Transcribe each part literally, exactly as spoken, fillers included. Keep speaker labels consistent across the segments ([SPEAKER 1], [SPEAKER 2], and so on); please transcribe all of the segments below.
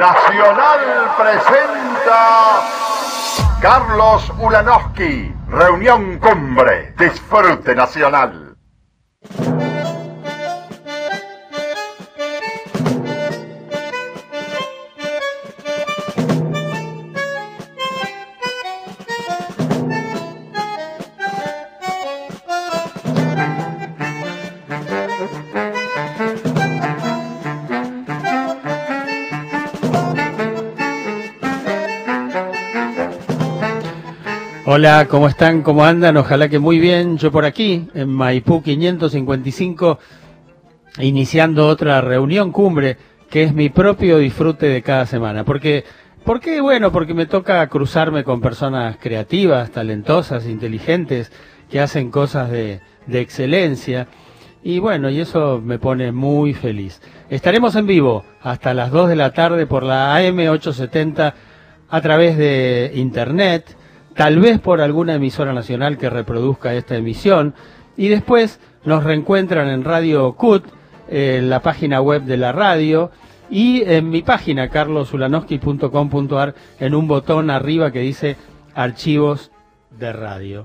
[SPEAKER 1] Nacional presenta Carlos Ulanowski, Reunión Cumbre, Disfrute Nacional.
[SPEAKER 2] Hola, ¿cómo están? ¿Cómo andan? Ojalá que muy bien. Yo por aquí, en Maipú quinientos cincuenta y cinco, iniciando otra reunión cumbre, que es mi propio disfrute de cada semana. Porque, ¿por qué? Bueno, porque me toca cruzarme con personas creativas, talentosas, inteligentes, que hacen cosas de, de excelencia. Y bueno, y eso me pone muy feliz. Estaremos en vivo hasta las dos de la tarde por la A M ochocientos setenta a través de internet, tal vez por alguna emisora nacional que reproduzca esta emisión, y después nos reencuentran en Radio C U T, en la página web de la radio, y en mi página carlos ulanowski punto com punto a r, en un botón arriba que dice Archivos de Radio.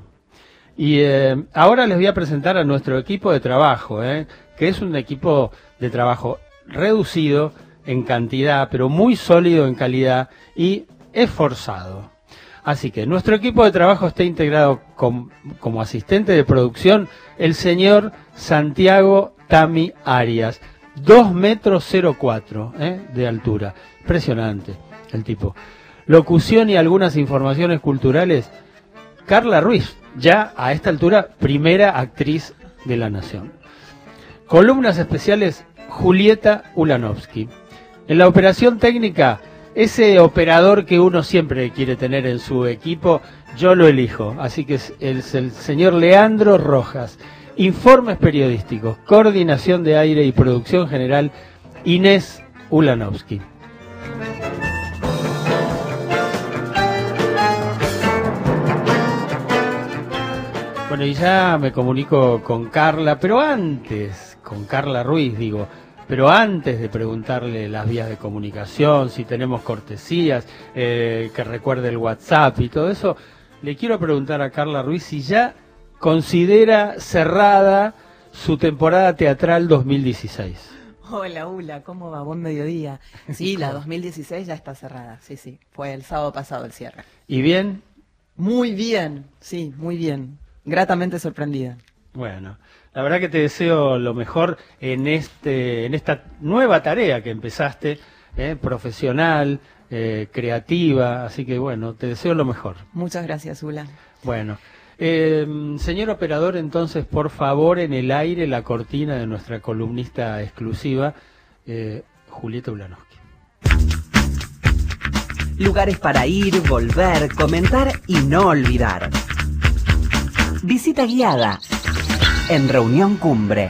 [SPEAKER 2] Y eh, ahora les voy a presentar a nuestro equipo de trabajo, eh, que es un equipo de trabajo reducido en cantidad, pero muy sólido en calidad y esforzado. Así que nuestro equipo de trabajo está integrado con, como asistente de producción el señor Santiago Tami Arias, dos metros cero cuatro ¿eh? de altura. Impresionante el tipo. Locución y algunas informaciones culturales, Carla Ruiz, ya a esta altura primera actriz de la Nación. Columnas especiales, Julieta Ulanowski. En la operación técnica, ese operador que uno siempre quiere tener en su equipo, yo lo elijo. Así que es el, el señor Leandro Rojas. Informes periodísticos, coordinación de aire y producción general, Inés Ulanowski. Bueno, y ya me comunico con Carla, pero antes, con Carla Ruiz, digo, pero antes de preguntarle las vías de comunicación, si tenemos cortesías, eh, que recuerde el WhatsApp y todo eso, le quiero preguntar a Carla Ruiz si ya considera cerrada su temporada teatral dos mil dieciséis.
[SPEAKER 3] Hola, Ula, ¿cómo va? Buen mediodía. Sí, la dos mil dieciséis ya está cerrada, sí, sí. Fue el sábado pasado el cierre.
[SPEAKER 2] ¿Y bien?
[SPEAKER 3] Muy bien, sí, muy bien. Gratamente sorprendida.
[SPEAKER 2] Bueno, la verdad que te deseo lo mejor en este, en esta nueva tarea que empezaste, eh, profesional, eh, creativa, así que bueno, te deseo lo mejor.
[SPEAKER 3] Muchas gracias, Ula.
[SPEAKER 2] Bueno, eh, señor operador, entonces, por favor, en el aire la cortina de nuestra columnista exclusiva, eh, Julieta Ulanowski.
[SPEAKER 4] Lugares para ir, volver, comentar y no olvidar. Visita guiada en Reunión Cumbre.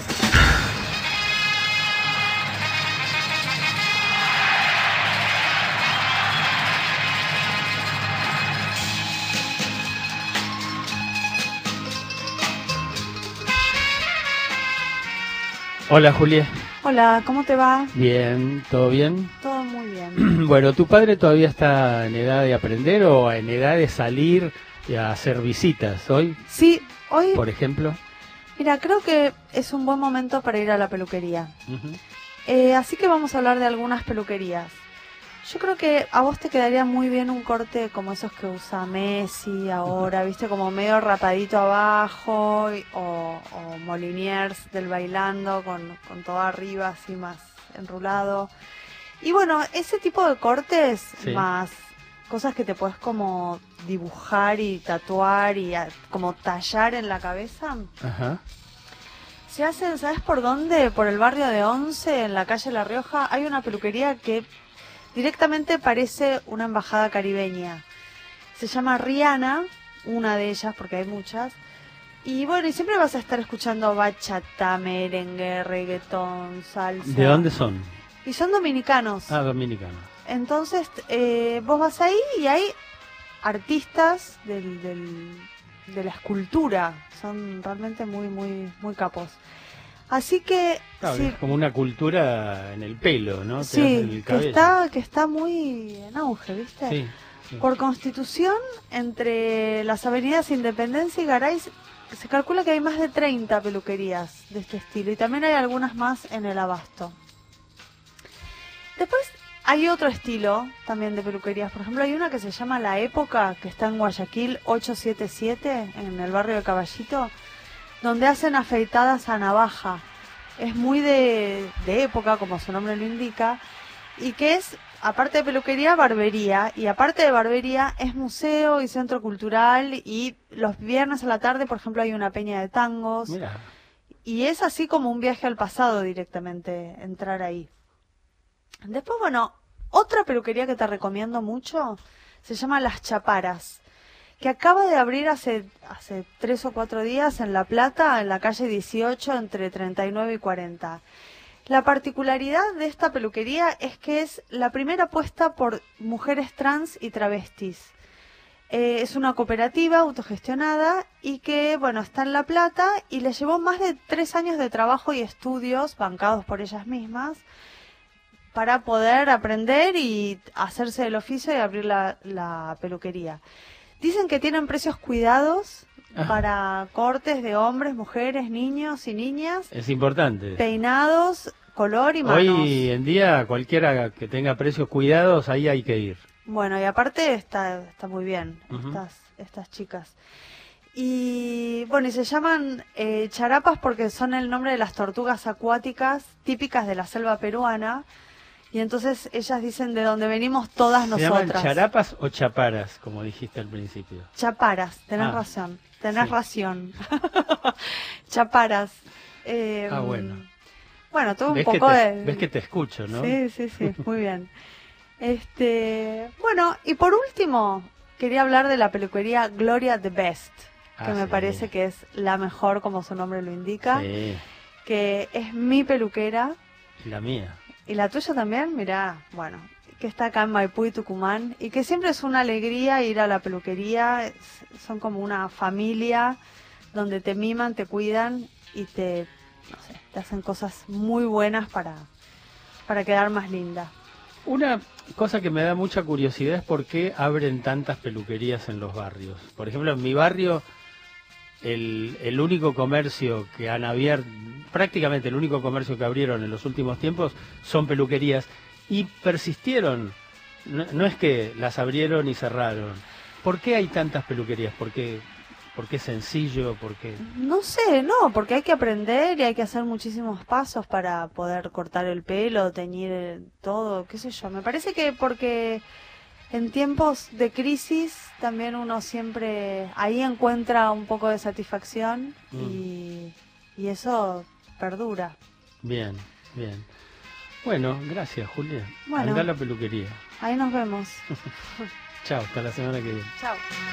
[SPEAKER 2] Hola, Julia.
[SPEAKER 5] Hola, ¿cómo te va?
[SPEAKER 2] Bien, ¿todo bien?
[SPEAKER 5] Todo muy bien.
[SPEAKER 2] Bueno, ¿tu padre todavía está en edad de aprender o en edad de salir y a hacer visitas hoy?
[SPEAKER 5] Sí, hoy...
[SPEAKER 2] Por ejemplo.
[SPEAKER 5] Mira, creo que es un buen momento para ir a la peluquería.
[SPEAKER 2] Uh-huh.
[SPEAKER 5] eh, así que vamos a hablar de algunas peluquerías. Yo creo que a vos te quedaría muy bien un corte como esos que usa Messi ahora, viste, como medio rapadito abajo, y, o, o Moliniers del Bailando, con, con todo arriba así más enrulado. Y bueno, ese tipo de cortes, sí, más cosas que te puedes como dibujar y tatuar y a, como tallar en la cabeza.
[SPEAKER 2] Ajá.
[SPEAKER 5] Se hacen, ¿sabes por dónde? Por el barrio de Once, en la calle La Rioja, hay una peluquería que directamente parece una embajada caribeña. Se llama Rihanna, una de ellas, porque hay muchas. Y bueno, y siempre vas a estar escuchando bachata, merengue, reggaetón, salsa.
[SPEAKER 2] ¿De dónde son?
[SPEAKER 5] Y son dominicanos.
[SPEAKER 2] Ah, dominicanos.
[SPEAKER 5] Entonces, eh, vos vas ahí y hay artistas del, del, de la escultura. Son realmente muy, muy, muy capos. Así que
[SPEAKER 2] Claro,
[SPEAKER 5] sí,
[SPEAKER 2] es como una cultura en el pelo, ¿no? Te hace
[SPEAKER 5] sí,
[SPEAKER 2] el
[SPEAKER 5] que
[SPEAKER 2] cabello.
[SPEAKER 5] está, que está muy en auge, ¿viste?
[SPEAKER 2] Sí, sí.
[SPEAKER 5] Por Constitución, entre las avenidas Independencia y Garay, se calcula que hay más de treinta peluquerías de este estilo y también hay algunas más en el Abasto. Después hay otro estilo también de peluquerías. Por ejemplo, hay una que se llama La Época, que está en Guayaquil ochocientos setenta y siete, en el barrio de Caballito, donde hacen afeitadas a navaja. Es muy de, de época, como su nombre lo indica, y que es, aparte de peluquería, barbería, y aparte de barbería es museo y centro cultural, y los viernes a la tarde, por ejemplo, hay una peña de tangos,
[SPEAKER 2] Mira,
[SPEAKER 5] y es así como un viaje al pasado directamente, entrar ahí. Después, bueno, otra peluquería que te recomiendo mucho se llama Las Chaparas, que acaba de abrir hace, hace tres o cuatro días en La Plata, en la calle dieciocho, entre treinta y nueve y cuarenta. La particularidad de esta peluquería es que es la primera apuesta por mujeres trans y travestis. Eh, es una cooperativa autogestionada y que, bueno, está en La Plata y le llevó más de tres años de trabajo y estudios bancados por ellas mismas para poder aprender y hacerse el oficio y abrir la, la peluquería. Dicen que tienen precios cuidados
[SPEAKER 2] Ah.
[SPEAKER 5] para cortes de hombres, mujeres, niños y niñas,
[SPEAKER 2] es importante.
[SPEAKER 5] peinados, color y manos.
[SPEAKER 2] Hoy en día cualquiera que tenga precios cuidados, ahí hay que ir.
[SPEAKER 5] Bueno, y aparte está, está muy bien
[SPEAKER 2] Ujú.
[SPEAKER 5] estas, estas chicas. Y bueno, y se llaman eh, charapas porque son el nombre de las tortugas acuáticas típicas de la selva peruana. Y entonces ellas dicen de dónde venimos todas
[SPEAKER 2] ¿Se llaman
[SPEAKER 5] nosotras.
[SPEAKER 2] charapas o chaparas, como dijiste al principio?
[SPEAKER 5] Chaparas, tenés
[SPEAKER 2] Ah,
[SPEAKER 5] razón, tenés
[SPEAKER 2] sí.
[SPEAKER 5] ración. Chaparas. Eh,
[SPEAKER 2] Ah, bueno.
[SPEAKER 5] Bueno, tuve un
[SPEAKER 2] ¿Ves que,
[SPEAKER 5] poco
[SPEAKER 2] te,
[SPEAKER 5] de...
[SPEAKER 2] ves que te escucho, ¿no?
[SPEAKER 5] Sí, sí, sí, muy bien. Este, bueno, y por último, quería hablar de la peluquería Gloria the Best, que
[SPEAKER 2] Ah,
[SPEAKER 5] me
[SPEAKER 2] sí.
[SPEAKER 5] parece que es la mejor, como su nombre lo indica,
[SPEAKER 2] Sí,
[SPEAKER 5] que es mi peluquera.
[SPEAKER 2] y la mía.
[SPEAKER 5] ¿Y la tuya también? Mirá, bueno, que está acá en Maipú y Tucumán, y que siempre es una alegría ir a la peluquería, es- son como una familia donde te miman, te cuidan y te, no sé, te hacen cosas muy buenas para, para quedar más linda.
[SPEAKER 2] Una cosa que me da mucha curiosidad es por qué abren tantas peluquerías en los barrios. Por ejemplo, en mi barrio, el, el único comercio que han abierto, prácticamente el único comercio que abrieron en los últimos tiempos son peluquerías y persistieron. No, no es que las abrieron y cerraron. ¿Por qué hay tantas peluquerías? ¿Por qué, por qué es sencillo? ¿Por qué?
[SPEAKER 5] No sé, no, porque hay que aprender y hay que hacer muchísimos pasos para poder cortar el pelo, teñir el- todo, qué sé yo. Me parece que porque en tiempos de crisis también uno siempre ahí encuentra un poco de satisfacción
[SPEAKER 2] Mm.
[SPEAKER 5] y, y eso perdura.
[SPEAKER 2] Bien, bien. Bueno, gracias, Julia.
[SPEAKER 5] Bueno.
[SPEAKER 2] Andá a la peluquería.
[SPEAKER 5] Ahí nos vemos.
[SPEAKER 2] Chao, hasta la semana que viene.
[SPEAKER 5] Chao.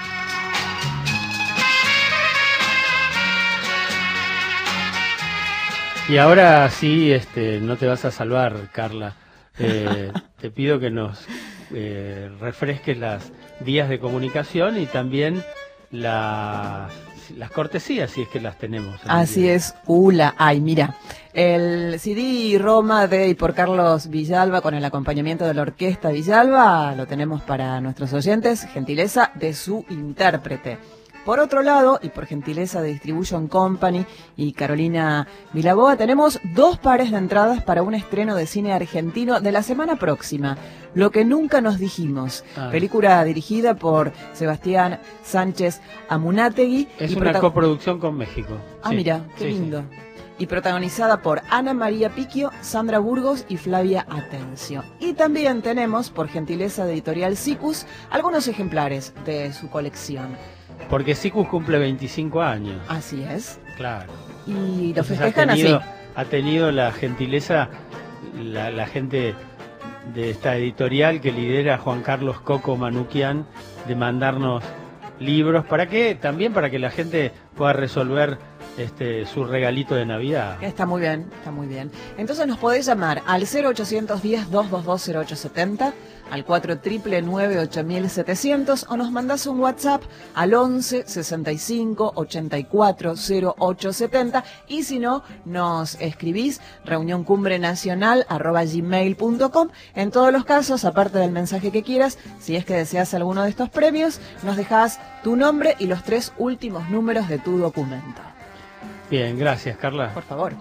[SPEAKER 2] Y ahora sí, este, no te vas a salvar, Carla. Eh, te pido que nos eh, refresques las vías de comunicación y también la- las cortesías, si es que las tenemos.
[SPEAKER 6] Así es, Ula. Ay, mira, el C D Roma de y por Carlos Villalba con el acompañamiento de la Orquesta Villalba lo tenemos para nuestros oyentes, gentileza de su intérprete. Por otro lado, y por gentileza de Distribution Company y Carolina Vilaboa, tenemos dos pares de entradas para un estreno de cine argentino de la semana próxima, Lo que nunca nos dijimos,
[SPEAKER 2] Ah.
[SPEAKER 6] película dirigida por Sebastián Sánchez Amunátegui.
[SPEAKER 2] Es
[SPEAKER 6] y
[SPEAKER 2] una
[SPEAKER 6] prota-
[SPEAKER 2] coproducción con México.
[SPEAKER 6] Ah,
[SPEAKER 2] Sí,
[SPEAKER 6] mira, qué
[SPEAKER 2] sí, sí.
[SPEAKER 6] lindo. Y protagonizada por Ana María Piquio, Sandra Burgos y Flavia Atencio. Y también tenemos, por gentileza de Editorial Sicus, algunos ejemplares de su colección.
[SPEAKER 2] Porque Sicus cumple veinticinco años.
[SPEAKER 6] Así es.
[SPEAKER 2] Claro.
[SPEAKER 6] Y lo
[SPEAKER 2] Entonces
[SPEAKER 6] festejan
[SPEAKER 2] ha tenido,
[SPEAKER 6] así.
[SPEAKER 2] ha tenido la gentileza, la, la gente de esta editorial que lidera Juan Carlos Coco Manuquian, de mandarnos libros para que también para que la gente pueda resolver este, su regalito de Navidad.
[SPEAKER 6] Está muy bien, está muy bien. Entonces nos podés llamar al cero ochocientos diez, doscientos veintidós, cero ocho setenta, al cuatro nueve nueve, ocho mil setecientos, o nos mandás un WhatsApp al once, sesenta y cinco, ochenta y cuatro, cero ocho setenta, y si no, nos escribís reunioncumbrenacional arroba gmail punto com. En todos los casos, aparte del mensaje que quieras, si es que deseas alguno de estos premios, nos dejás tu nombre y los tres últimos números de tu documento.
[SPEAKER 2] Bien, gracias, Carla.
[SPEAKER 6] Por favor.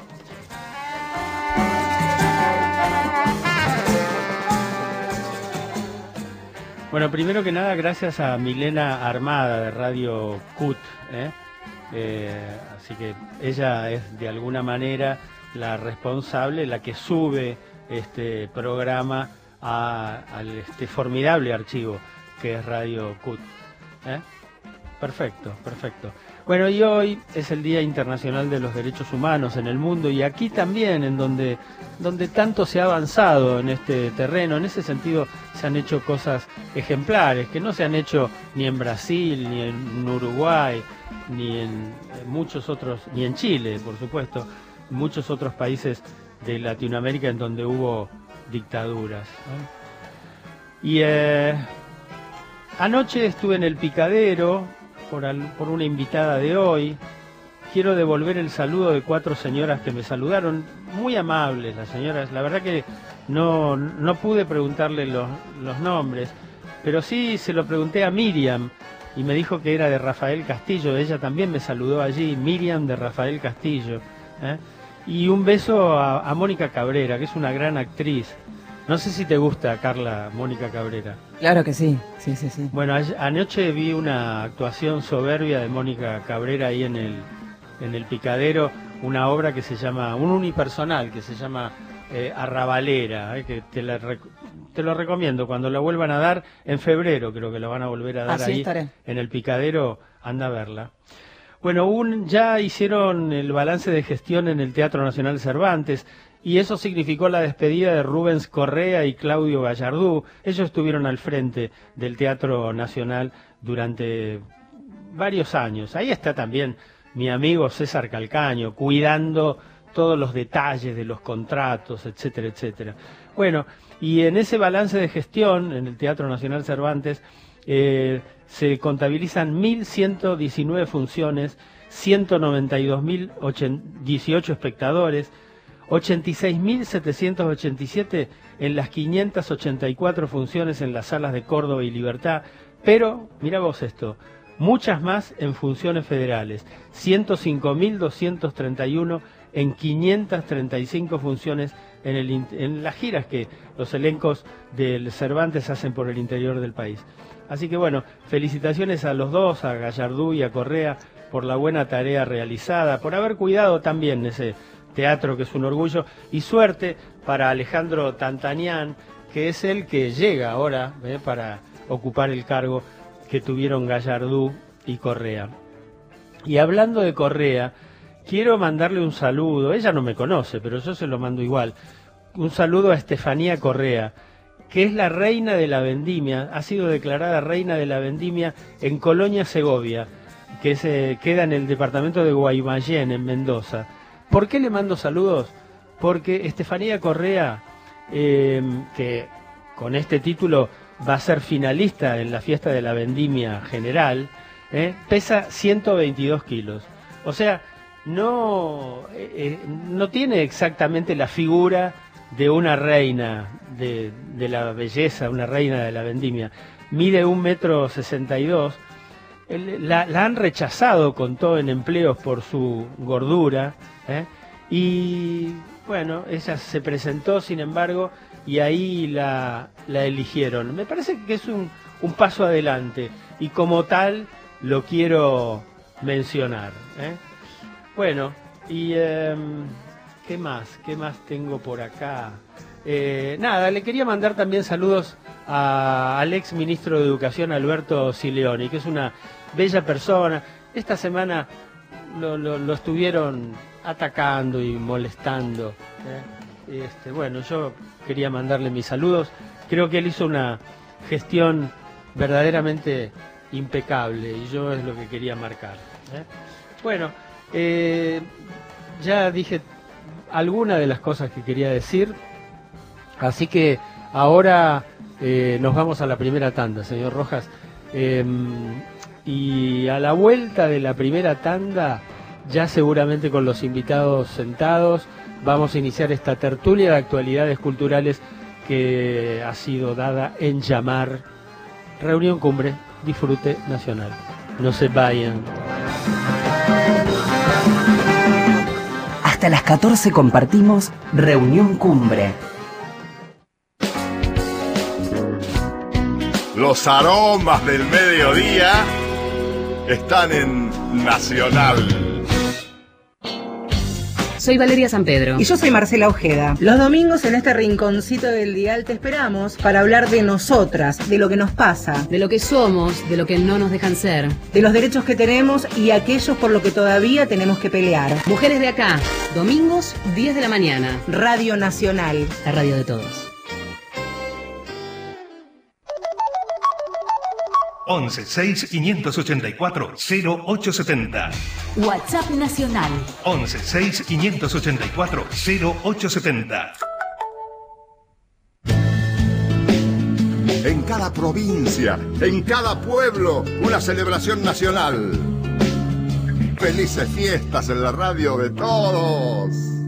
[SPEAKER 2] Bueno, primero que nada, gracias a Milena Armada de Radio CUT, ¿eh? Eh, así que ella es de alguna manera la responsable, la que sube este programa a, a este formidable archivo que es Radio CUT. ¿eh? Perfecto, perfecto. Bueno, y hoy es el Día Internacional de los Derechos Humanos en el mundo, y aquí también, en donde, donde tanto se ha avanzado en este terreno. En ese sentido se han hecho cosas ejemplares, que no se han hecho ni en Brasil, ni en Uruguay, ni en muchos otros, ni en Chile, por supuesto, muchos otros países de Latinoamérica en donde hubo dictaduras, ¿no? Y eh, anoche estuve en el Picadero por, al, por una invitada de hoy. Quiero devolver el saludo de cuatro señoras que me saludaron, muy amables las señoras. La verdad que no, no pude preguntarle los, los nombres, pero sí se lo pregunté a Miriam y me dijo que era de Rafael Castillo. Ella también me saludó allí, Miriam de Rafael Castillo, ¿eh? Y un beso a, a Mónica Cabrera, que es una gran actriz. No sé si te gusta, Carla, Mónica Cabrera.
[SPEAKER 6] Claro que sí, sí, sí, sí.
[SPEAKER 2] Bueno, anoche vi una actuación soberbia de Mónica Cabrera ahí en el, en el Picadero, una obra que se llama, un unipersonal que se llama eh, Arrabalera, eh, que te, la, te lo recomiendo. Cuando la vuelvan a dar, en febrero creo que la van a volver a dar.
[SPEAKER 6] Así
[SPEAKER 2] ahí
[SPEAKER 6] estaré.
[SPEAKER 2] En el Picadero, anda a verla. Bueno, un, ya hicieron el balance de gestión en el Teatro Nacional Cervantes, y eso significó la despedida de Rubens Correa y Claudio Gallardú. Ellos estuvieron al frente del Teatro Nacional durante varios años. Ahí está también mi amigo César Calcaño, cuidando todos los detalles de los contratos, etcétera, etcétera. Bueno, y en ese balance de gestión en el Teatro Nacional Cervantes eh, se contabilizan mil ciento diecinueve funciones, ciento noventa y dos mil dieciocho espectadores, ochenta y seis mil setecientos ochenta y siete en las quinientas ochenta y cuatro funciones en las salas de Córdoba y Libertad, pero, mira vos esto, muchas más en funciones federales, ciento cinco mil doscientos treinta y uno en quinientas treinta y cinco funciones en, el, en las giras que los elencos del Cervantes hacen por el interior del país. Así que bueno, felicitaciones a los dos, a Gallardú y a Correa, por la buena tarea realizada, por haber cuidado también ese teatro que es un orgullo, y suerte para Alejandro Tantanián, que es el que llega ahora ¿eh? para ocupar el cargo que tuvieron Gallardú y Correa. Y hablando de Correa, quiero mandarle un saludo, ella no me conoce, pero yo se lo mando igual, un saludo a Estefanía Correa, que es la reina de la vendimia, ha sido declarada reina de la vendimia en Colonia Segovia, que se queda en el departamento de Guaymallén, en Mendoza. ¿Por qué le mando saludos? Porque Estefanía Correa, eh, que con este título va a ser finalista en la fiesta de la vendimia general, eh, pesa ciento veintidós kilos. O sea, no, eh, no tiene exactamente la figura de una reina de, de la belleza, una reina de la vendimia. Mide un metro sesenta y dos. La, la han rechazado con todo en empleos por su gordura, ¿eh? Y bueno, ella se presentó sin embargo y ahí la, la eligieron. Me parece que es un, un paso adelante y como tal lo quiero mencionar, ¿eh? Bueno, y eh, ¿qué más? ¿Qué más tengo por acá? Eh, nada, le quería mandar también saludos a, al ex ministro de Educación Alberto Sileoni, que es una bella persona. Esta semana lo, lo, lo estuvieron atacando y molestando, ¿eh? Este, bueno, yo quería mandarle mis saludos. Creo que él hizo una gestión verdaderamente impecable y yo es lo que quería marcar, ¿eh? Bueno, Eh, ya dije algunas de las cosas que quería decir, así que ahora eh, nos vamos a la primera tanda, señor Rojas. Eh, y a la vuelta de la primera tanda, ya seguramente con los invitados sentados, vamos a iniciar esta tertulia de actualidades culturales que ha sido dada en llamar Reunión Cumbre, Disfrute Nacional. No se vayan.
[SPEAKER 4] Hasta las catorce compartimos Reunión Cumbre.
[SPEAKER 1] Los aromas del mediodía están en Nacional.
[SPEAKER 7] Soy Valeria San Pedro.
[SPEAKER 8] Y yo soy Marcela Ojeda. Los domingos en este rinconcito del dial te esperamos para hablar de nosotras, de lo que nos pasa,
[SPEAKER 7] De lo que somos, de lo que no nos dejan ser.
[SPEAKER 8] de los derechos que tenemos y aquellos por lo que todavía tenemos que pelear.
[SPEAKER 7] Mujeres de acá, domingos, diez de la mañana.
[SPEAKER 8] Radio Nacional.
[SPEAKER 7] La radio de todos.
[SPEAKER 9] once seis quinientos ochenta y cuatro cero ocho setenta.
[SPEAKER 10] WhatsApp Nacional.
[SPEAKER 9] once seis quinientos ochenta y cuatro cero ocho setenta.
[SPEAKER 1] En cada provincia, en cada pueblo, una celebración nacional. Felices fiestas en la radio de todos.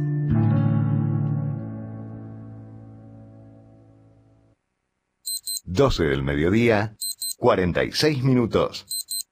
[SPEAKER 11] doce del mediodía, cuarenta y seis minutos.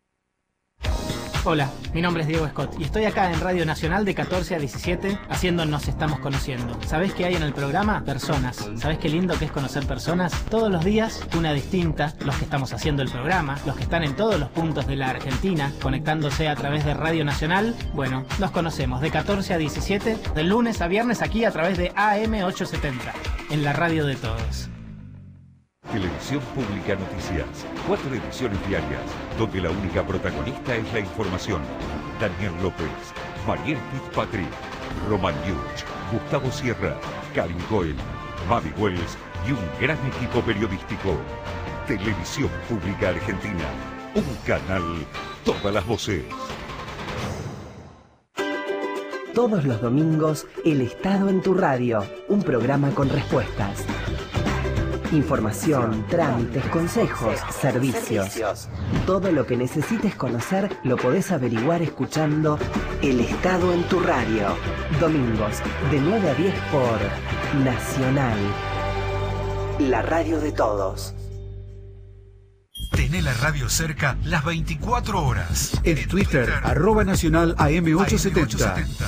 [SPEAKER 12] Hola, mi nombre es Diego Scott y estoy acá en Radio Nacional de catorce a diecisiete haciendo Nos Estamos Conociendo. ¿Sabés qué hay en el programa? Personas. ¿Sabés qué lindo que es conocer personas? Todos los días, una distinta. Los que estamos haciendo el programa, los que están en todos los puntos de la Argentina, conectándose a través de Radio Nacional. Bueno, nos conocemos de catorce a diecisiete, de lunes a viernes aquí a través de A M ochocientos setenta, en la radio de todos.
[SPEAKER 13] Televisión Pública Noticias. Cuatro ediciones diarias, donde la única protagonista es la información. Daniel López, Mariel Fitzpatrick, Roman Yuch, Gustavo Sierra, Karin Cohen, Mavi Wells y un gran equipo periodístico. Televisión Pública Argentina. Un canal, todas las voces.
[SPEAKER 4] Todos los domingos, El Estado en tu Radio, un programa con respuestas. Información, trámites, consejos, servicios. Todo lo que necesites conocer lo podés averiguar escuchando El Estado en tu Radio. Domingos de nueve a diez por Nacional. La radio de todos.
[SPEAKER 14] Tené la radio cerca las veinticuatro horas.
[SPEAKER 15] En Twitter, arroba nacional A M ochocientos setenta.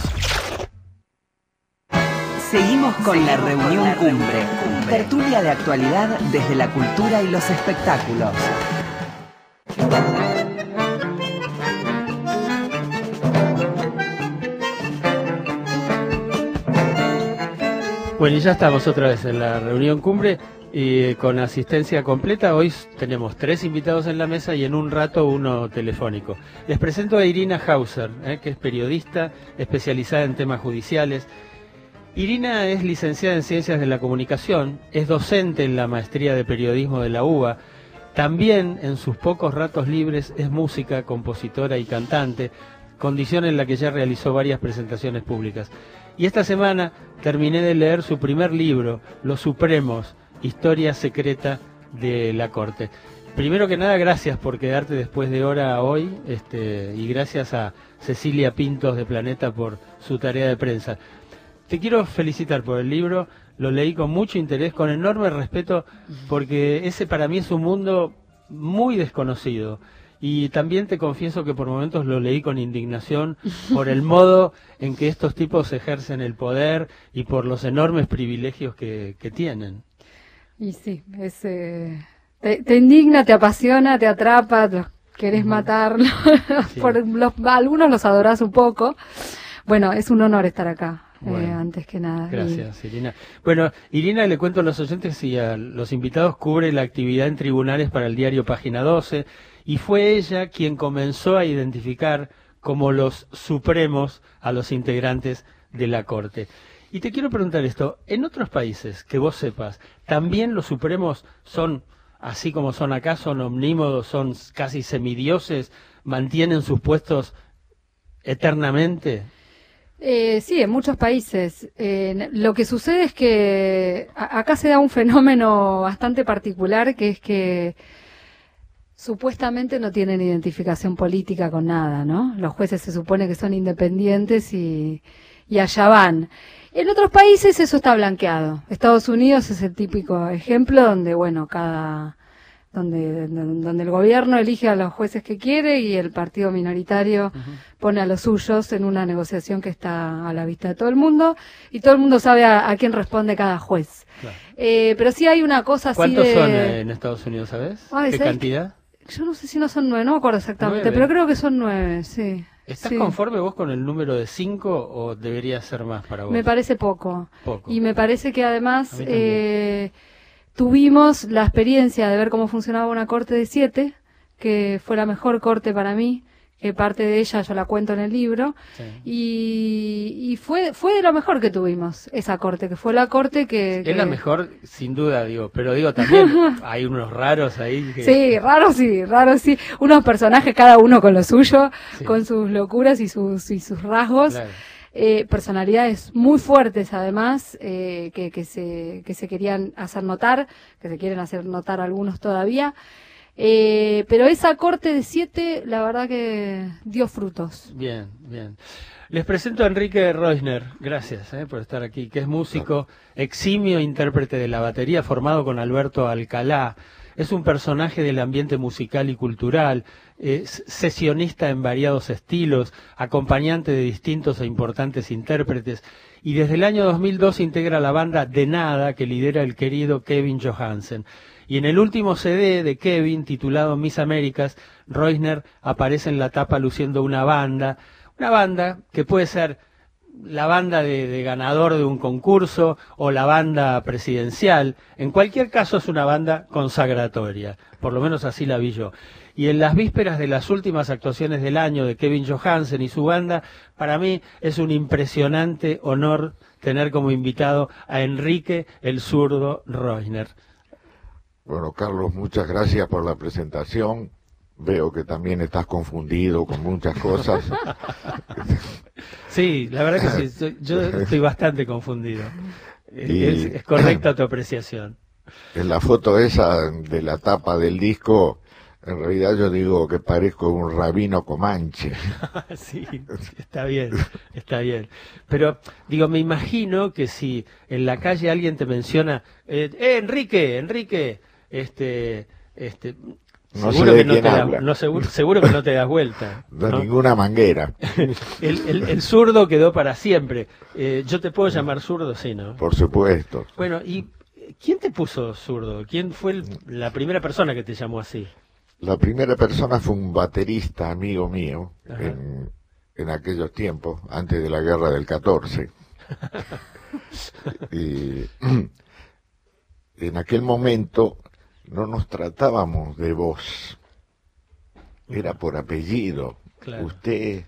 [SPEAKER 4] Seguimos con la Reunión Cumbre. Tertulia de actualidad desde la cultura y los espectáculos.
[SPEAKER 2] Bueno, y ya estamos otra vez en la Reunión Cumbre y con asistencia completa. Hoy tenemos tres invitados en la mesa y en un rato uno telefónico. Les presento a Irina Hauser, eh, que es periodista especializada en temas judiciales. Irina es licenciada en Ciencias de la Comunicación, es docente en la Maestría de Periodismo de la U B A, también en sus pocos ratos libres es música, compositora y cantante, condición en la que ya realizó varias presentaciones públicas. Y esta semana terminé de leer su primer libro, Los Supremos, Historia Secreta de la Corte. Primero que nada, gracias por quedarte después de hora hoy, este, y gracias a Cecilia Pintos de Planeta por su tarea de prensa. Te quiero felicitar por el libro, lo leí con mucho interés, con enorme respeto, porque ese para mí es un mundo muy desconocido. Y también te confieso que por momentos lo leí con indignación por el modo en que estos tipos ejercen el poder y por los enormes privilegios que, que tienen.
[SPEAKER 16] Y sí, es, eh, te, te indigna, te apasiona, te atrapa, los querés uh-huh. matar, sí. por los, algunos los adorás un poco. Bueno, es un honor estar acá. Bueno, eh, antes que nada.
[SPEAKER 2] Gracias, y... Irina. Bueno, Irina, le cuento a los oyentes y a los invitados, cubre la actividad en tribunales para el diario Página doce, y fue ella quien comenzó a identificar como los supremos a los integrantes de la Corte. Y te quiero preguntar esto, en otros países, que vos sepas, ¿también los supremos son, así como son acá, son omnímodos, son casi semidioses, mantienen sus puestos eternamente?
[SPEAKER 16] Eh, sí, en muchos países. Eh, lo que sucede es que a- acá se da un fenómeno bastante particular, que es que supuestamente no tienen identificación política con nada, ¿no? Los jueces se supone que son independientes y, y allá van. En otros países eso está blanqueado. Estados Unidos es el típico ejemplo donde, bueno, cada... Donde, donde el gobierno elige a los jueces que quiere y el partido minoritario uh-huh. pone a los suyos en una negociación que está a la vista de todo el mundo y todo el mundo sabe a, a quién responde cada juez. Claro. Eh, pero sí hay una cosa así de...
[SPEAKER 2] ¿Cuántos son en Estados Unidos, sabes?
[SPEAKER 16] Ay,
[SPEAKER 2] ¿Qué
[SPEAKER 16] ¿sabes
[SPEAKER 2] cantidad?
[SPEAKER 16] Que... Yo no sé si no son nueve, no me acuerdo exactamente, ¿Nueve? Pero creo que son nueve, sí.
[SPEAKER 2] ¿Estás
[SPEAKER 16] sí.
[SPEAKER 2] conforme vos con el número de cinco o debería ser más para vos?
[SPEAKER 16] Me parece poco.
[SPEAKER 2] Poco.
[SPEAKER 16] Y me parece que además... Eh, tuvimos la experiencia de ver cómo funcionaba una corte de siete, que fue la mejor corte para mí, que parte de ella yo la cuento en el libro, sí. y, y fue fue de lo mejor que tuvimos, esa corte, que fue la corte que...
[SPEAKER 2] Es
[SPEAKER 16] que...
[SPEAKER 2] la mejor, sin duda, digo, pero digo también, hay unos raros ahí que...
[SPEAKER 16] Sí, raros sí, raros sí, unos personajes cada uno con lo suyo, sí. con sus locuras y sus, y sus rasgos. Claro. Eh, personalidades muy fuertes además eh, que, que se que se querían hacer notar, que se quieren hacer notar algunos todavía, eh, pero esa corte de siete la verdad que dio frutos.
[SPEAKER 2] Bien, bien. Les presento a Enrique Reusner, gracias eh, por estar aquí, que es músico, eximio intérprete de la batería, formado con Alberto Alcalá. Es un personaje del ambiente musical y cultural, es sesionista en variados estilos, acompañante de distintos e importantes intérpretes, y desde el año dos mil dos integra la banda De Nada, que lidera el querido Kevin Johansen. Y en el último C D de Kevin, titulado Miss Américas, Reusner aparece en la tapa luciendo una banda, una banda que puede ser la banda de, de ganador de un concurso o la banda presidencial. En cualquier caso es una banda consagratoria, por lo menos así la vi yo. Y en las vísperas de las últimas actuaciones del año de Kevin Johansen y su banda, para mí es un impresionante honor tener como invitado a Enrique el zurdo Reusner.
[SPEAKER 17] Bueno, Carlos, muchas gracias por la presentación. Veo que también estás confundido con muchas cosas.
[SPEAKER 2] Sí, la verdad que sí, yo estoy bastante confundido. Es, es correcta tu apreciación.
[SPEAKER 17] En la foto esa de la tapa del disco, en realidad yo digo que parezco un rabino comanche.
[SPEAKER 2] Sí, está bien, está bien. Pero, digo, me imagino que si en la calle alguien te menciona, eh, eh Enrique, Enrique, este, este...
[SPEAKER 17] No
[SPEAKER 2] seguro
[SPEAKER 17] sé de
[SPEAKER 2] que no
[SPEAKER 17] quién
[SPEAKER 2] te da,
[SPEAKER 17] habla.
[SPEAKER 2] no, seguro, seguro que no te das vuelta.
[SPEAKER 17] De
[SPEAKER 2] ¿no?
[SPEAKER 17] ninguna manguera.
[SPEAKER 2] el, el, el zurdo quedó para siempre. Eh, ¿Yo te puedo llamar zurdo? Sí, ¿no?
[SPEAKER 17] Por supuesto.
[SPEAKER 2] Bueno, ¿y quién te puso zurdo? ¿Quién fue el, la primera persona que te llamó así?
[SPEAKER 17] La primera persona fue un baterista amigo mío en, en aquellos tiempos, antes de la guerra del catorce. Y en aquel momento no nos tratábamos de vos, era por apellido, claro. Usted.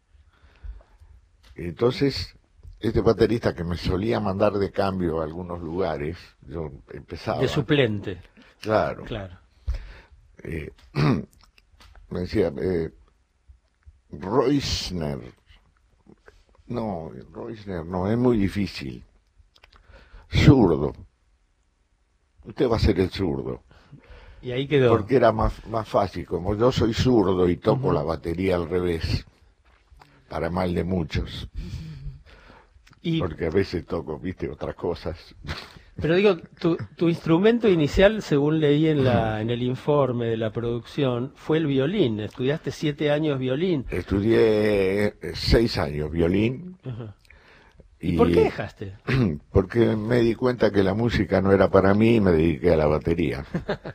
[SPEAKER 17] Entonces, este baterista que me solía mandar de cambio a algunos lugares, yo empezaba...
[SPEAKER 2] De suplente.
[SPEAKER 17] Claro.
[SPEAKER 2] Claro.
[SPEAKER 17] Eh, me decía, eh, Reusner, no, Reusner no, es muy difícil. Zurdo. Usted va a ser el zurdo.
[SPEAKER 2] Y ahí quedó.
[SPEAKER 17] Porque era más, más fácil, como yo soy zurdo y toco uh-huh. la batería al revés, para mal de muchos. Y... Porque a veces toco, viste, otras cosas.
[SPEAKER 2] Pero digo, tu, tu instrumento inicial, según leí en la en el informe de la producción, fue el violín. ¿Estudiaste siete años violín?
[SPEAKER 17] Estudié seis años violín.
[SPEAKER 2] Uh-huh. ¿Y por qué dejaste?
[SPEAKER 17] Porque me di cuenta que la música no era para mí y me dediqué a la batería.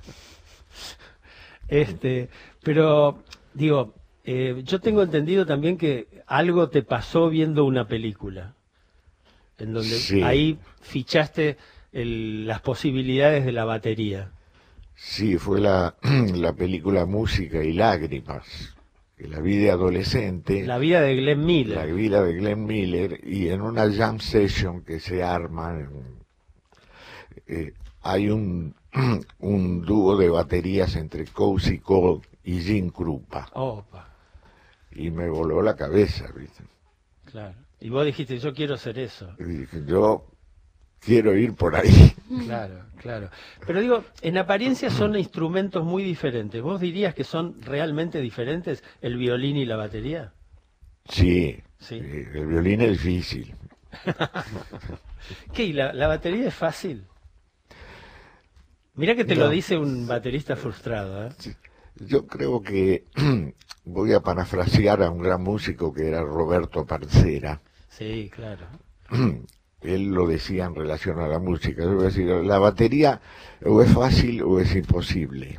[SPEAKER 2] este, pero, digo, eh, yo tengo entendido también que algo te pasó viendo una película, en donde sí. ahí fichaste el, las posibilidades de la batería.
[SPEAKER 17] Sí, fue la, la película Música y Lágrimas. La vida de adolescente.
[SPEAKER 2] La vida de Glenn Miller.
[SPEAKER 17] La vida de Glenn Miller. Y en una jam session que se arma, eh, hay un, un dúo de baterías entre Cozy Cole y Jim Krupa.
[SPEAKER 2] Opa.
[SPEAKER 17] y me voló la cabeza, ¿viste?
[SPEAKER 2] Claro. Y vos dijiste, yo quiero hacer eso.
[SPEAKER 17] Y dije, yo quiero ir por ahí.
[SPEAKER 2] Claro, claro. Pero digo, en apariencia son instrumentos muy diferentes. ¿Vos dirías que son realmente diferentes el violín y la batería?
[SPEAKER 17] Sí,
[SPEAKER 2] sí.
[SPEAKER 17] El violín es difícil.
[SPEAKER 2] ¿Qué? ¿Y la, la batería es fácil? Mira que te
[SPEAKER 17] no.
[SPEAKER 2] lo dice un baterista frustrado, ¿eh?
[SPEAKER 17] Sí. Yo creo que voy a parafrasear a un gran músico que era Roberto Parcera.
[SPEAKER 2] Sí, claro.
[SPEAKER 17] Él lo decía en relación a la música. Yo voy a decir, la batería o es fácil o es imposible.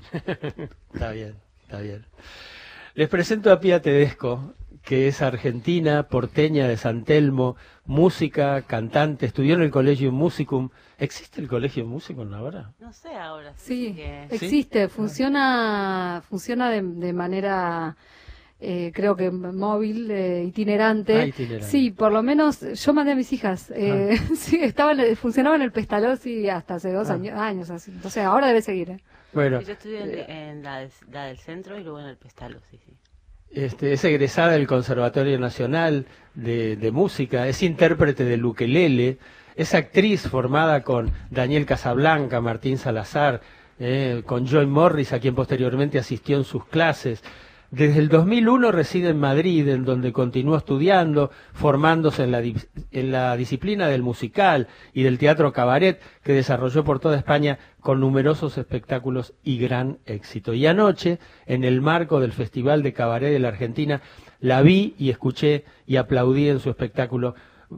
[SPEAKER 2] Está bien, está bien. Les presento a Pía Tedesco, que es argentina, porteña de San Telmo, música, cantante, estudió en el Collegium Musicum. ¿Existe el Collegium Musicum ahora?
[SPEAKER 18] No sé ahora.
[SPEAKER 16] Sí,
[SPEAKER 18] que...
[SPEAKER 16] existe, ¿sí? funciona funciona de, de manera, eh, creo que móvil, eh, itinerante.
[SPEAKER 2] Ah, itinerante.
[SPEAKER 16] Sí, por lo menos yo mandé a mis hijas. Eh, ah. Sí, estaban, funcionaba en el Pestalozzi hasta hace dos ah. años, años así. Entonces ahora debe seguir. ¿eh?
[SPEAKER 2] Bueno,
[SPEAKER 18] yo estudié en, en la, la del centro y luego en el Pestalozzi, sí.
[SPEAKER 2] Este, es egresada del Conservatorio Nacional de, de Música, es intérprete del ukelele, es actriz formada con Daniel Casablanca, Martín Salazar, eh, con Joy Morris, a quien posteriormente asistió en sus clases. Desde el dos mil uno reside en Madrid, en donde continuó estudiando, formándose en la, en la disciplina del musical y del teatro cabaret, que desarrolló por toda España con numerosos espectáculos y gran éxito. Y anoche, en el marco del Festival de Cabaret de la Argentina, la vi y escuché y aplaudí en su espectáculo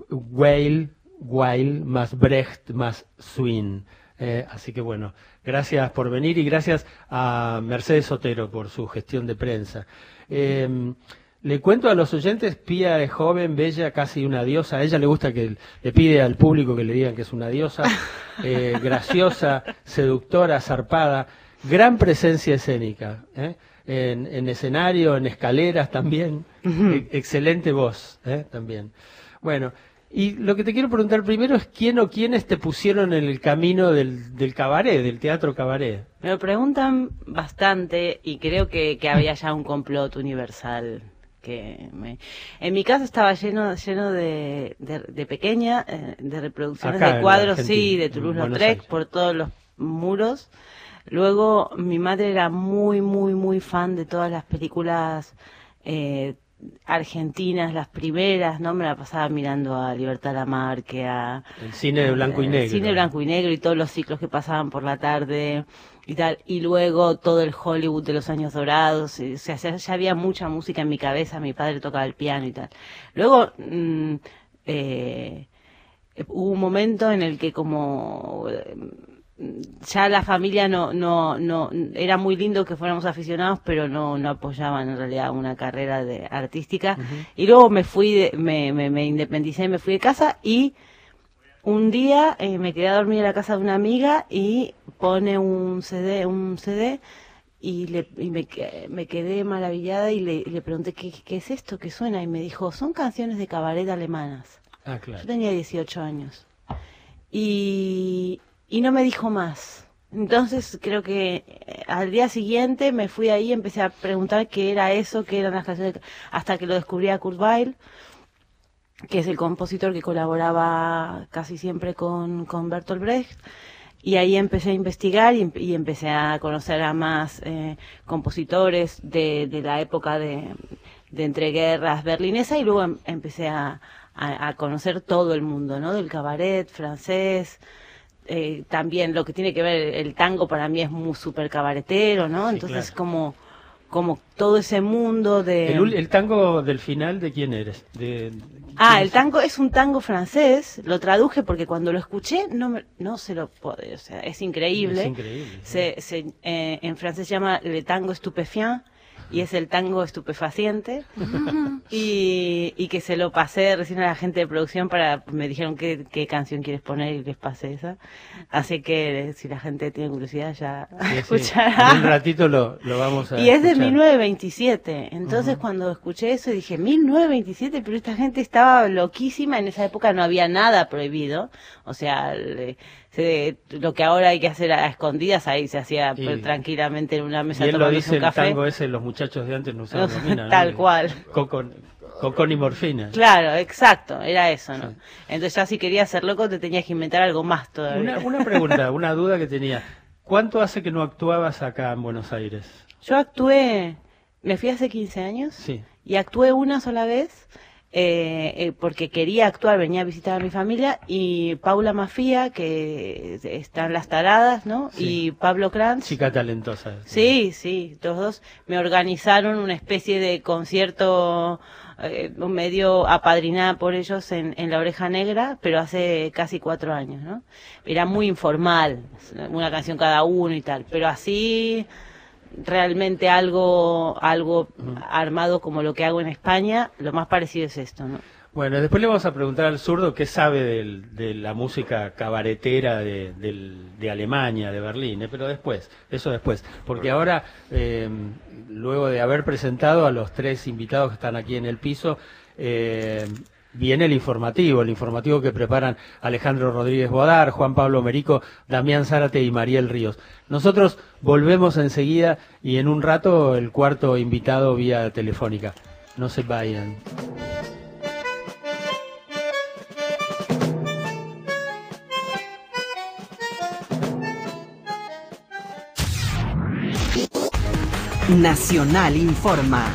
[SPEAKER 2] Weil, Weil más Brecht más Swing. Eh, así que bueno, gracias por venir y gracias a Mercedes Sotero por su gestión de prensa. Eh, le cuento a los oyentes, Pía es joven, bella, casi una diosa. A ella le gusta que le pide al público que le digan que es una diosa. Eh, graciosa, seductora, zarpada, gran presencia escénica. ¿eh? En, en escenario, en escaleras también. Uh-huh. E- excelente voz ¿eh? también. Bueno. Y lo que te quiero preguntar primero es quién o quiénes te pusieron en el camino del, del cabaret, del teatro cabaret.
[SPEAKER 18] Me lo preguntan bastante y creo que, que había ya un complot universal. Que me... En mi casa estaba lleno lleno de, de, de pequeña, eh, de reproducciones
[SPEAKER 2] Acá,
[SPEAKER 18] de cuadros, sí, de Toulouse-Lautrec, por todos los muros. Luego mi madre era muy, muy, muy fan de todas las películas eh, argentinas, las primeras, ¿no? Me la pasaba mirando a Libertad Lamarque, a...
[SPEAKER 2] El cine de blanco y negro.
[SPEAKER 18] El cine de blanco y negro y todos los ciclos que pasaban por la tarde y tal. Y luego todo el Hollywood de los años dorados. O sea, ya, ya había mucha música en mi cabeza, mi padre tocaba el piano y tal. Luego... Mmm, eh, hubo un momento en el que como... Eh, ya la familia no no no era muy lindo que fuéramos aficionados, pero no no apoyaban en realidad una carrera de artística. Uh-huh. Y luego me fui de, me, me me independicé, me fui de casa y un día eh, me quedé a dormir en la casa de una amiga y pone un C D un C D y, le, y me, me quedé maravillada y le, y le pregunté ¿qué, qué es esto que suena, y me dijo son canciones de cabaret alemanas.
[SPEAKER 2] Ah, claro.
[SPEAKER 18] Yo tenía dieciocho años y Y no me dijo más. Entonces creo que al día siguiente me fui ahí y empecé a preguntar qué era eso, qué eran las canciones, hasta que lo descubrí a Kurt Weill, que es el compositor que colaboraba casi siempre con, con Bertolt Brecht. Y ahí empecé a investigar y, y empecé a conocer a más eh, compositores de, de la época de, de entreguerras berlinesa, y luego em, empecé a, a, a conocer todo el mundo, ¿no? Del cabaret francés. Eh, también lo que tiene que ver el tango para mí es muy súper cabaretero, ¿no?
[SPEAKER 2] Sí,
[SPEAKER 18] entonces
[SPEAKER 2] claro.
[SPEAKER 18] como como todo ese mundo de...
[SPEAKER 2] El, el tango del final, ¿de quién eres? De, de,
[SPEAKER 18] ah, el tango es un tango francés, lo traduje porque cuando lo escuché no me, no se lo puede, o sea, es increíble.
[SPEAKER 2] Es increíble.
[SPEAKER 18] Se, se, eh, en francés se llama Le Tango Stupéfiant, y es el tango estupefaciente, y, y que se lo pasé recién a la gente de producción para, me dijeron qué, qué canción quieres poner y les pasé esa, así que si la gente tiene curiosidad ya
[SPEAKER 2] sí,
[SPEAKER 18] escuchará.
[SPEAKER 2] Sí. En un ratito lo, lo vamos a
[SPEAKER 18] Y es
[SPEAKER 2] escuchar.
[SPEAKER 18] de mil novecientos veintisiete, entonces uh-huh. cuando escuché eso dije, mil novecientos veintisiete, pero esta gente estaba loquísima, en esa época no había nada prohibido, o sea, le, se, lo que ahora hay que hacer a escondidas, ahí se hacía
[SPEAKER 2] Sí.
[SPEAKER 18] pues, tranquilamente en una mesa
[SPEAKER 2] Bien lo
[SPEAKER 18] tomándose
[SPEAKER 2] dice
[SPEAKER 18] un
[SPEAKER 2] el
[SPEAKER 18] café.
[SPEAKER 2] tango ese, los muchachos de antes no usaban gomina, ¿no?
[SPEAKER 18] Tal cual.
[SPEAKER 2] Cocón, cocón y morfina.
[SPEAKER 18] Claro, exacto, era eso, ¿no? Sí. Entonces ya si querías ser loco te tenías que inventar algo más todavía.
[SPEAKER 2] Una, una pregunta, una duda que tenía. ¿Cuánto hace que no actuabas acá en Buenos Aires?
[SPEAKER 18] Yo actué, me fui hace quince años.
[SPEAKER 2] Sí.
[SPEAKER 18] Y actué una sola vez. Eh, eh, porque quería actuar, venía a visitar a mi familia, y Paula Mafía, que están Las Taradas, ¿no?
[SPEAKER 2] Sí.
[SPEAKER 18] Y Pablo Kranz.
[SPEAKER 2] Chica talentosa.
[SPEAKER 18] Sí, sí, los dos me organizaron una especie de concierto eh, medio apadrinada por ellos en, en La Oreja Negra, pero hace casi cuatro años, ¿no? Era muy informal, una canción cada uno y tal, pero así... realmente algo algo uh-huh. armado como lo que hago en España, lo más parecido es esto, ¿no?
[SPEAKER 2] Bueno, después le vamos a preguntar al zurdo qué sabe del, de la música cabaretera de, del, de Alemania, de Berlín, ¿eh? Pero después, eso después, porque ahora, eh, luego de haber presentado a los tres invitados que están aquí en el piso, eh, viene el informativo, el informativo que preparan Alejandro Rodríguez Bodar, Juan Pablo Merico, Damián Zárate y Mariel Ríos. Nosotros volvemos enseguida y en un rato el cuarto invitado vía telefónica. No se vayan.
[SPEAKER 4] Nacional Informa.